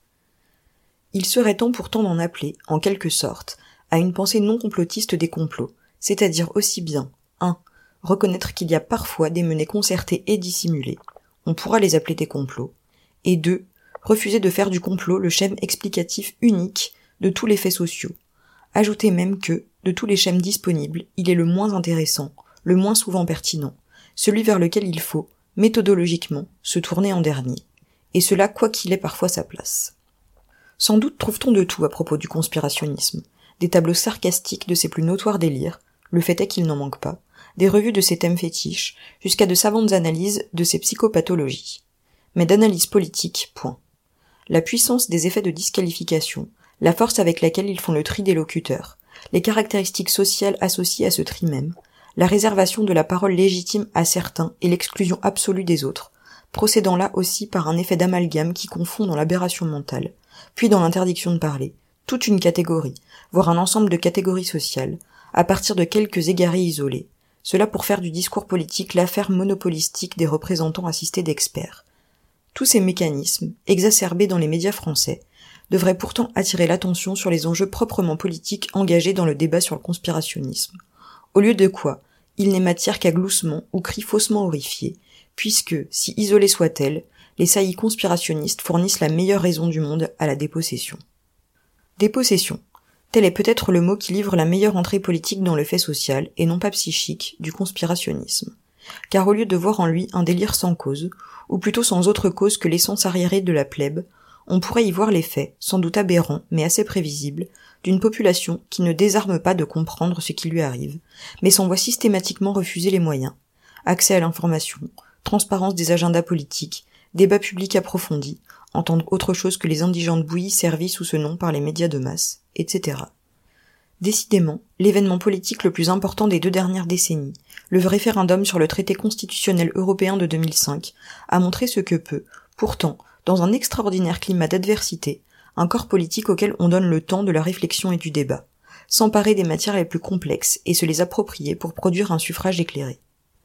Il serait temps pourtant d'en appeler, en quelque sorte, à une pensée non complotiste des complots, c'est-à-dire aussi bien, un reconnaître qu'il y a parfois des menées concertées et dissimulées, on pourra les appeler des complots, et deux refuser de faire du complot le schème explicatif unique de tous les faits sociaux, ajouter même que, de tous les schèmes disponibles, il est le moins intéressant, le moins souvent pertinent, celui vers lequel il faut, méthodologiquement, se tourner en dernier, et cela quoi qu'il ait parfois sa place. Sans doute trouve-t-on de tout à propos du conspirationnisme, des tableaux sarcastiques de ses plus notoires délires, le fait est qu'il n'en manque pas, des revues de ses thèmes fétiches, jusqu'à de savantes analyses de ses psychopathologies. Mais d'analyse politique, point. La puissance des effets de disqualification, la force avec laquelle ils font le tri des locuteurs, les caractéristiques sociales associées à ce tri même, la réservation de la parole légitime à certains et l'exclusion absolue des autres, procédant là aussi par un effet d'amalgame qui confond dans l'aberration mentale, puis dans l'interdiction de parler, toute une catégorie, voire un ensemble de catégories sociales, à partir de quelques égarés isolés, cela pour faire du discours politique l'affaire monopolistique des représentants assistés d'experts. Tous ces mécanismes, exacerbés dans les médias français, devraient pourtant attirer l'attention sur les enjeux proprement politiques engagés dans le débat sur le conspirationnisme, au lieu de quoi il n'est matière qu'à gloussements ou cris faussement horrifiés, puisque, si isolées soient-elles, les saillies conspirationnistes fournissent la meilleure raison du monde à la dépossession. Dépossession. Tel est peut-être le mot qui livre la meilleure entrée politique dans le fait social, et non pas psychique, du conspirationnisme. Car au lieu de voir en lui un délire sans cause, ou plutôt sans autre cause que l'essence arriérée de la plèbe, on pourrait y voir l'effet, sans doute aberrant, mais assez prévisible, d'une population qui ne désarme pas de comprendre ce qui lui arrive, mais s'en voit systématiquement refuser les moyens, accès à l'information, transparence des agendas politiques, débat public approfondi, entendre autre chose que les indigentes bouillies servies sous ce nom par les médias de masse, et cetera. Décidément, l'événement politique le plus important des deux dernières décennies, le référendum sur le traité constitutionnel européen de deux mille cinq, a montré ce que peut, pourtant, dans un extraordinaire climat d'adversité, un corps politique auquel on donne le temps de la réflexion et du débat, s'emparer des matières les plus complexes et se les approprier pour produire un suffrage éclairé.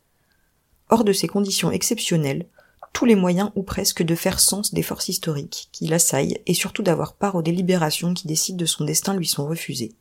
Hors de ces conditions exceptionnelles, tous les moyens ou presque de faire sens des forces historiques qui l'assaillent et surtout d'avoir part aux délibérations qui décident de son destin lui sont refusés.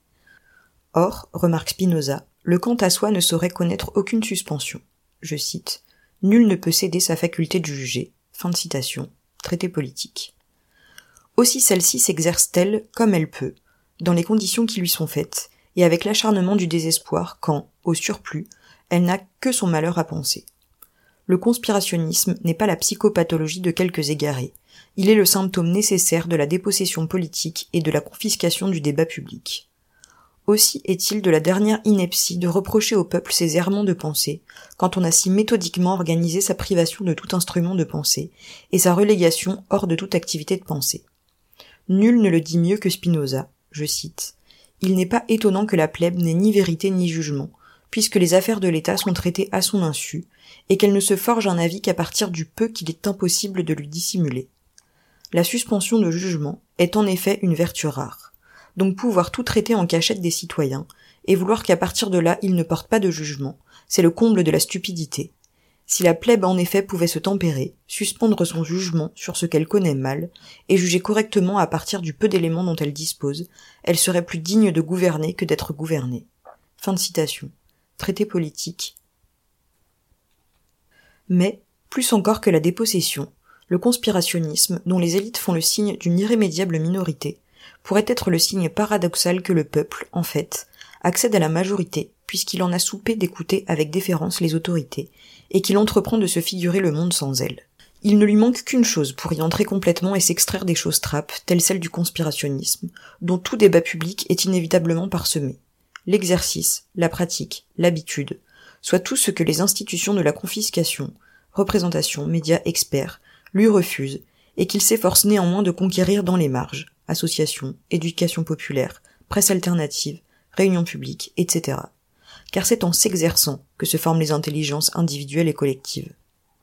Or, remarque Spinoza, le quant à soi ne saurait connaître aucune suspension. Je cite, « Nul ne peut céder sa faculté de juger ». Fin de citation. Traité politique. Aussi celle-ci s'exerce-t-elle comme elle peut, dans les conditions qui lui sont faites, et avec l'acharnement du désespoir quand, au surplus, elle n'a que son malheur à penser. Le conspirationnisme n'est pas la psychopathologie de quelques égarés, il est le symptôme nécessaire de la dépossession politique et de la confiscation du débat public. Aussi est-il de la dernière ineptie de reprocher au peuple ses errements de pensée, quand on a si méthodiquement organisé sa privation de tout instrument de pensée, et sa relégation hors de toute activité de pensée. Nul ne le dit mieux que Spinoza, je cite, « Il n'est pas étonnant que la plèbe n'ait ni vérité ni jugement, puisque les affaires de l'État sont traitées à son insu, et qu'elle ne se forge un avis qu'à partir du peu qu'il est impossible de lui dissimuler. La suspension de jugement est en effet une vertu rare. Donc pouvoir tout traiter en cachette des citoyens, et vouloir qu'à partir de là ils ne portent pas de jugement, c'est le comble de la stupidité. Si la plèbe en effet pouvait se tempérer, suspendre son jugement sur ce qu'elle connaît mal, et juger correctement à partir du peu d'éléments dont elle dispose, elle serait plus digne de gouverner que d'être gouvernée. » Fin de citation. Traité politique. Mais, plus encore que la dépossession, le conspirationnisme, dont les élites font le signe d'une irrémédiable minorité, pourrait être le signe paradoxal que le peuple, en fait, accède à la majorité, puisqu'il en a soupé d'écouter avec déférence les autorités, et qu'il entreprend de se figurer le monde sans elles. Il ne lui manque qu'une chose pour y entrer complètement et s'extraire des choses trappes, telles celles du conspirationnisme, dont tout débat public est inévitablement parsemé. L'exercice, la pratique, l'habitude, soit tout ce que les institutions de la confiscation, représentation, médias, experts, lui refusent, et qu'il s'efforce néanmoins de conquérir dans les marges, associations, éducation populaire, presse alternative, réunions publiques, et cetera. Car c'est en s'exerçant que se forment les intelligences individuelles et collectives.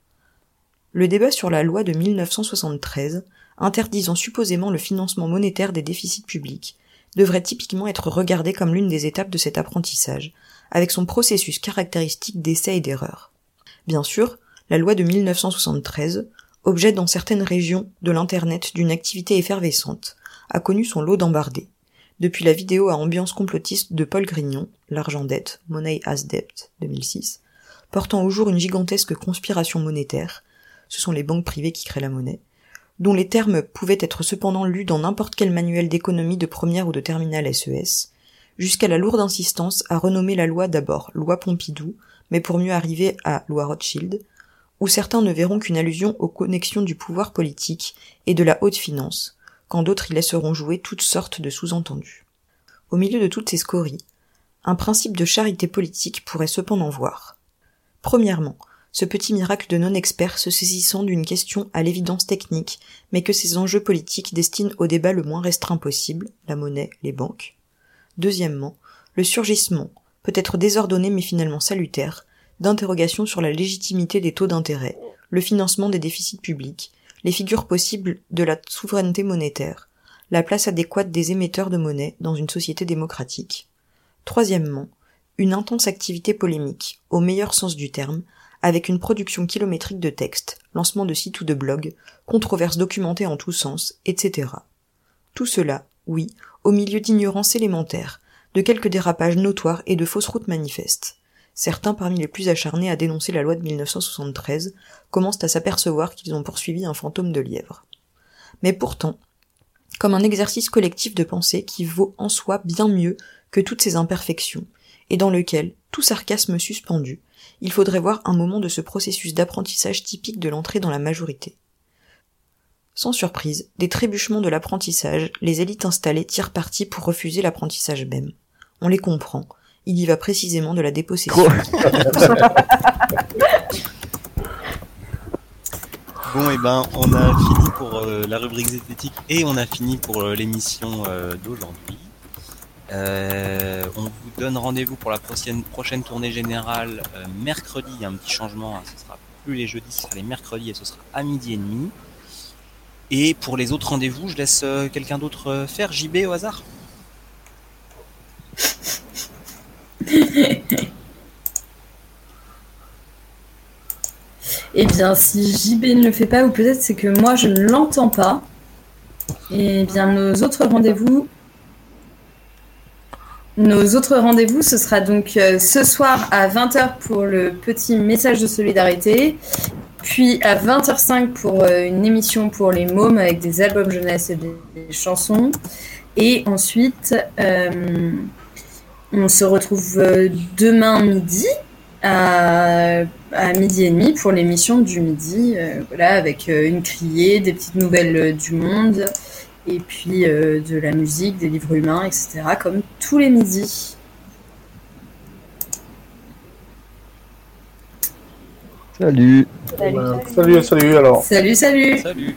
Le débat sur la loi de mille neuf cent soixante-treize, interdisant supposément le financement monétaire des déficits publics, devrait typiquement être regardé comme l'une des étapes de cet apprentissage, avec son processus caractéristique d'essai et d'erreur. Bien sûr, la loi de mille neuf cent soixante-treize, objet dans certaines régions de l'Internet d'une activité effervescente, a connu son lot d'embardés. Depuis la vidéo à ambiance complotiste de Paul Grignon, L'argent dette, Money as Debt, deux mille six, portant au jour une gigantesque conspiration monétaire, ce sont les banques privées qui créent la monnaie, dont les termes pouvaient être cependant lus dans n'importe quel manuel d'économie de première ou de terminale S E S, jusqu'à la lourde insistance à renommer la loi d'abord loi Pompidou, mais pour mieux arriver à loi Rothschild, où certains ne verront qu'une allusion aux connexions du pouvoir politique et de la haute finance, quand d'autres y laisseront jouer toutes sortes de sous-entendus. Au milieu de toutes ces scories, un principe de charité politique pourrait cependant voir. Premièrement, ce petit miracle de non-expert se saisissant d'une question à l'évidence technique, mais que ses enjeux politiques destinent au débat le moins restreint possible, la monnaie, les banques. Deuxièmement, le surgissement, peut-être désordonné mais finalement salutaire, d'interrogations sur la légitimité des taux d'intérêt, le financement des déficits publics, les figures possibles de la souveraineté monétaire, la place adéquate des émetteurs de monnaie dans une société démocratique. Troisièmement, une intense activité polémique, au meilleur sens du terme, avec une production kilométrique de textes, lancement de sites ou de blogs, controverses documentées en tous sens, et cetera. Tout cela, oui, au milieu d'ignorance élémentaire, de quelques dérapages notoires et de fausses routes manifestes. Certains parmi les plus acharnés à dénoncer la loi de mille neuf cent soixante-treize commencent à s'apercevoir qu'ils ont poursuivi un fantôme de lièvre. Mais pourtant, comme un exercice collectif de pensée qui vaut en soi bien mieux que toutes ces imperfections, et dans lequel, tout sarcasme suspendu, il faudrait voir un moment de ce processus d'apprentissage typique de l'entrée dans la majorité. Sans surprise, des trébuchements de l'apprentissage, les élites installées tirent parti pour refuser l'apprentissage même. On les comprend. Il y va précisément de la dépossession. Bon, et ben, on a fini pour euh, la rubrique zététique et on a fini pour euh, l'émission euh, d'aujourd'hui. Euh, on vous donne rendez-vous pour la prochaine, prochaine tournée générale euh, mercredi. Il y a un petit changement, hein, ce sera plus les jeudis, ce sera les mercredis et ce sera à midi et demi. Et pour les autres rendez-vous, je laisse euh, quelqu'un d'autre euh, faire. J B au hasard. Eh bien, si J B ne le fait pas, ou peut-être c'est que moi je ne l'entends pas, eh bien nos autres rendez-vous, nos autres rendez-vous, ce sera donc euh, ce soir à vingt heures pour le petit message de solidarité, puis à vingt heures cinq pour euh, une émission pour les mômes avec des albums jeunesse et des, des chansons, et ensuite euh, on se retrouve euh, demain midi à, à midi et demi pour l'émission du midi, euh, voilà, avec euh, une criée, des petites nouvelles euh, du monde et puis euh, de la musique, des livres humains, et cetera, comme tous les midis. Salut. Salut, Euh, salut. salut, salut alors. Salut, salut. Salut.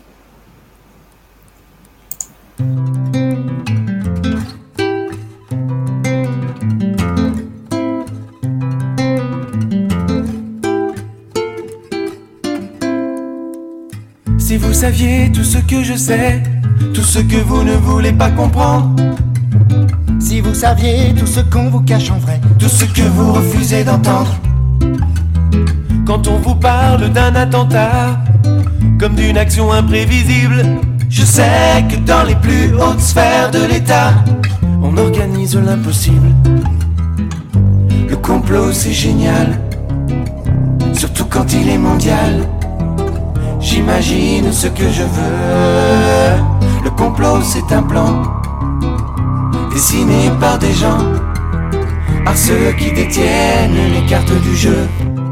Si vous saviez tout ce que je sais, tout ce que vous ne voulez pas comprendre. Si vous saviez tout ce qu'on vous cache en vrai, tout ce que vous refusez d'entendre. Quand on vous parle d'un attentat, comme d'une action imprévisible, je sais que dans les plus hautes sphères de l'État, on organise l'impossible. Le complot c'est génial, surtout quand il est mondial. J'imagine ce que je veux. Le complot c'est un plan dessiné par des gens, par ceux qui détiennent les cartes du jeu.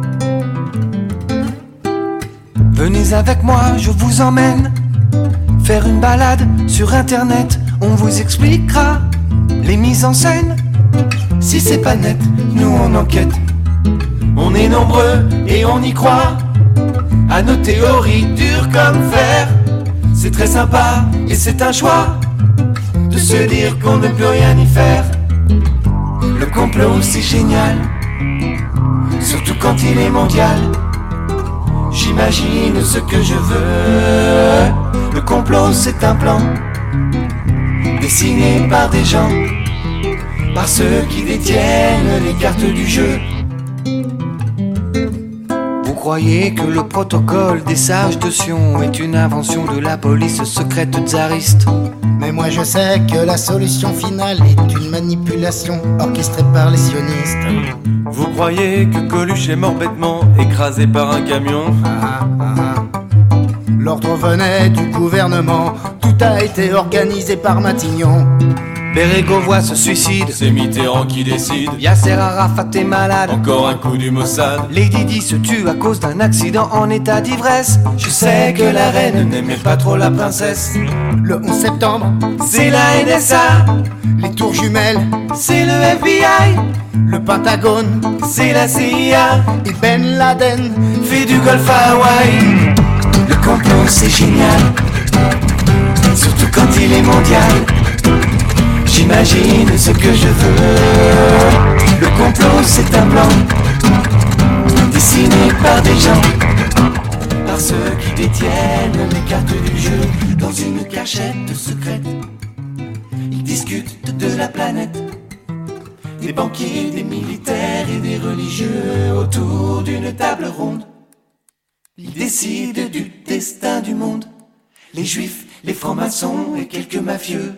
Venez avec moi, je vous emmène faire une balade sur internet. On vous expliquera les mises en scène. Si c'est pas net, nous on enquête. On est nombreux et on y croit à nos théories dures comme fer. C'est très sympa et c'est un choix de se dire qu'on ne peut rien y faire. Le complot c'est génial, surtout quand il est mondial. J'imagine ce que je veux. Le complot c'est un plan dessiné par des gens, par ceux qui détiennent les cartes du jeu. Vous croyez que le protocole des sages de Sion est une invention de la police secrète tsariste? mais moi je sais que la solution finale est une manipulation orchestrée par les sionistes. Vous croyez que Coluche est mort bêtement, écrasé par un camion? Ah, ah, ah. L'ordre venait du gouvernement, tout a été organisé par Matignon. Bérégovoy se suicide, c'est Mitterrand qui décide. Yasser Arafat est malade, encore un coup du Mossad. Lady Di se tue à cause d'un accident en état d'ivresse. Je sais que la reine n'aimait pas trop la princesse. Le onze septembre, c'est la N S A. Les tours jumelles, c'est le F B I. Le Pentagone, c'est la C I A. Et Ben Laden fait du golf à Hawaï. Le complot c'est génial, surtout quand il est mondial. J'imagine ce que je veux. Le complot c'est un plan dessiné par des gens, par ceux qui détiennent les cartes du jeu. Dans une cachette secrète, ils discutent de la planète. Des banquiers, des militaires et des religieux autour d'une table ronde. Ils décident du destin du monde. Les juifs, les francs-maçons et quelques mafieux.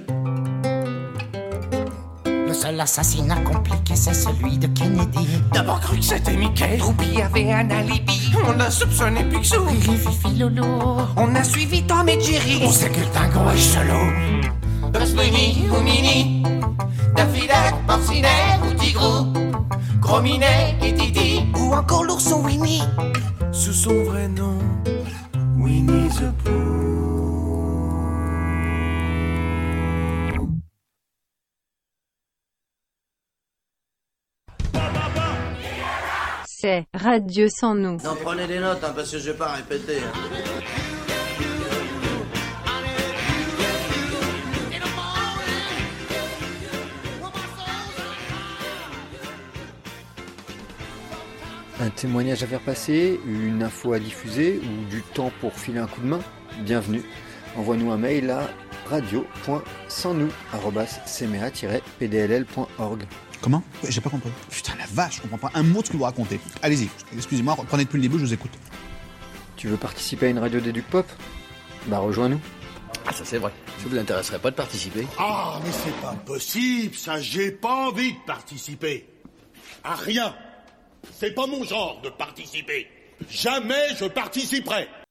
Le seul assassinat compliqué, c'est celui de Kennedy. D'abord cru que c'était Mickey. Ruby avait un alibi. On a soupçonné Picsou. Riri, Fifi, Lolo. On a suivi Tom et Jerry. On sait que Dingo est chelou. Bugs Bunny ou Minnie, Daffy Duck, Porcinet ou Tigrou, Gros Minet et Didi, ou encore l'ourson Winnie. Sous son vrai nom, Winnie the Pooh. C'est Radio Sans Nous. Non, prenez des notes, hein, parce que je vais pas répéter. Hein. Un témoignage à faire passer, une info à diffuser ou du temps pour filer un coup de main? Bienvenue. Envoie-nous un mail à radio point sans nous arobase semea tiret p d l l point org. Comment? J'ai pas compris. Putain la vache, je comprends pas un mot de ce que vous racontez. Allez-y, excusez-moi, reprenez depuis le début, je vous écoute. Tu veux participer à une radio d'Éduc Pop? Bah rejoins-nous. Ah ça c'est vrai, ça vous intéresserait pas de participer? Ah mais c'est pas possible, ça j'ai pas envie de participer. À rien. C'est pas mon genre de participer. Jamais je participerai.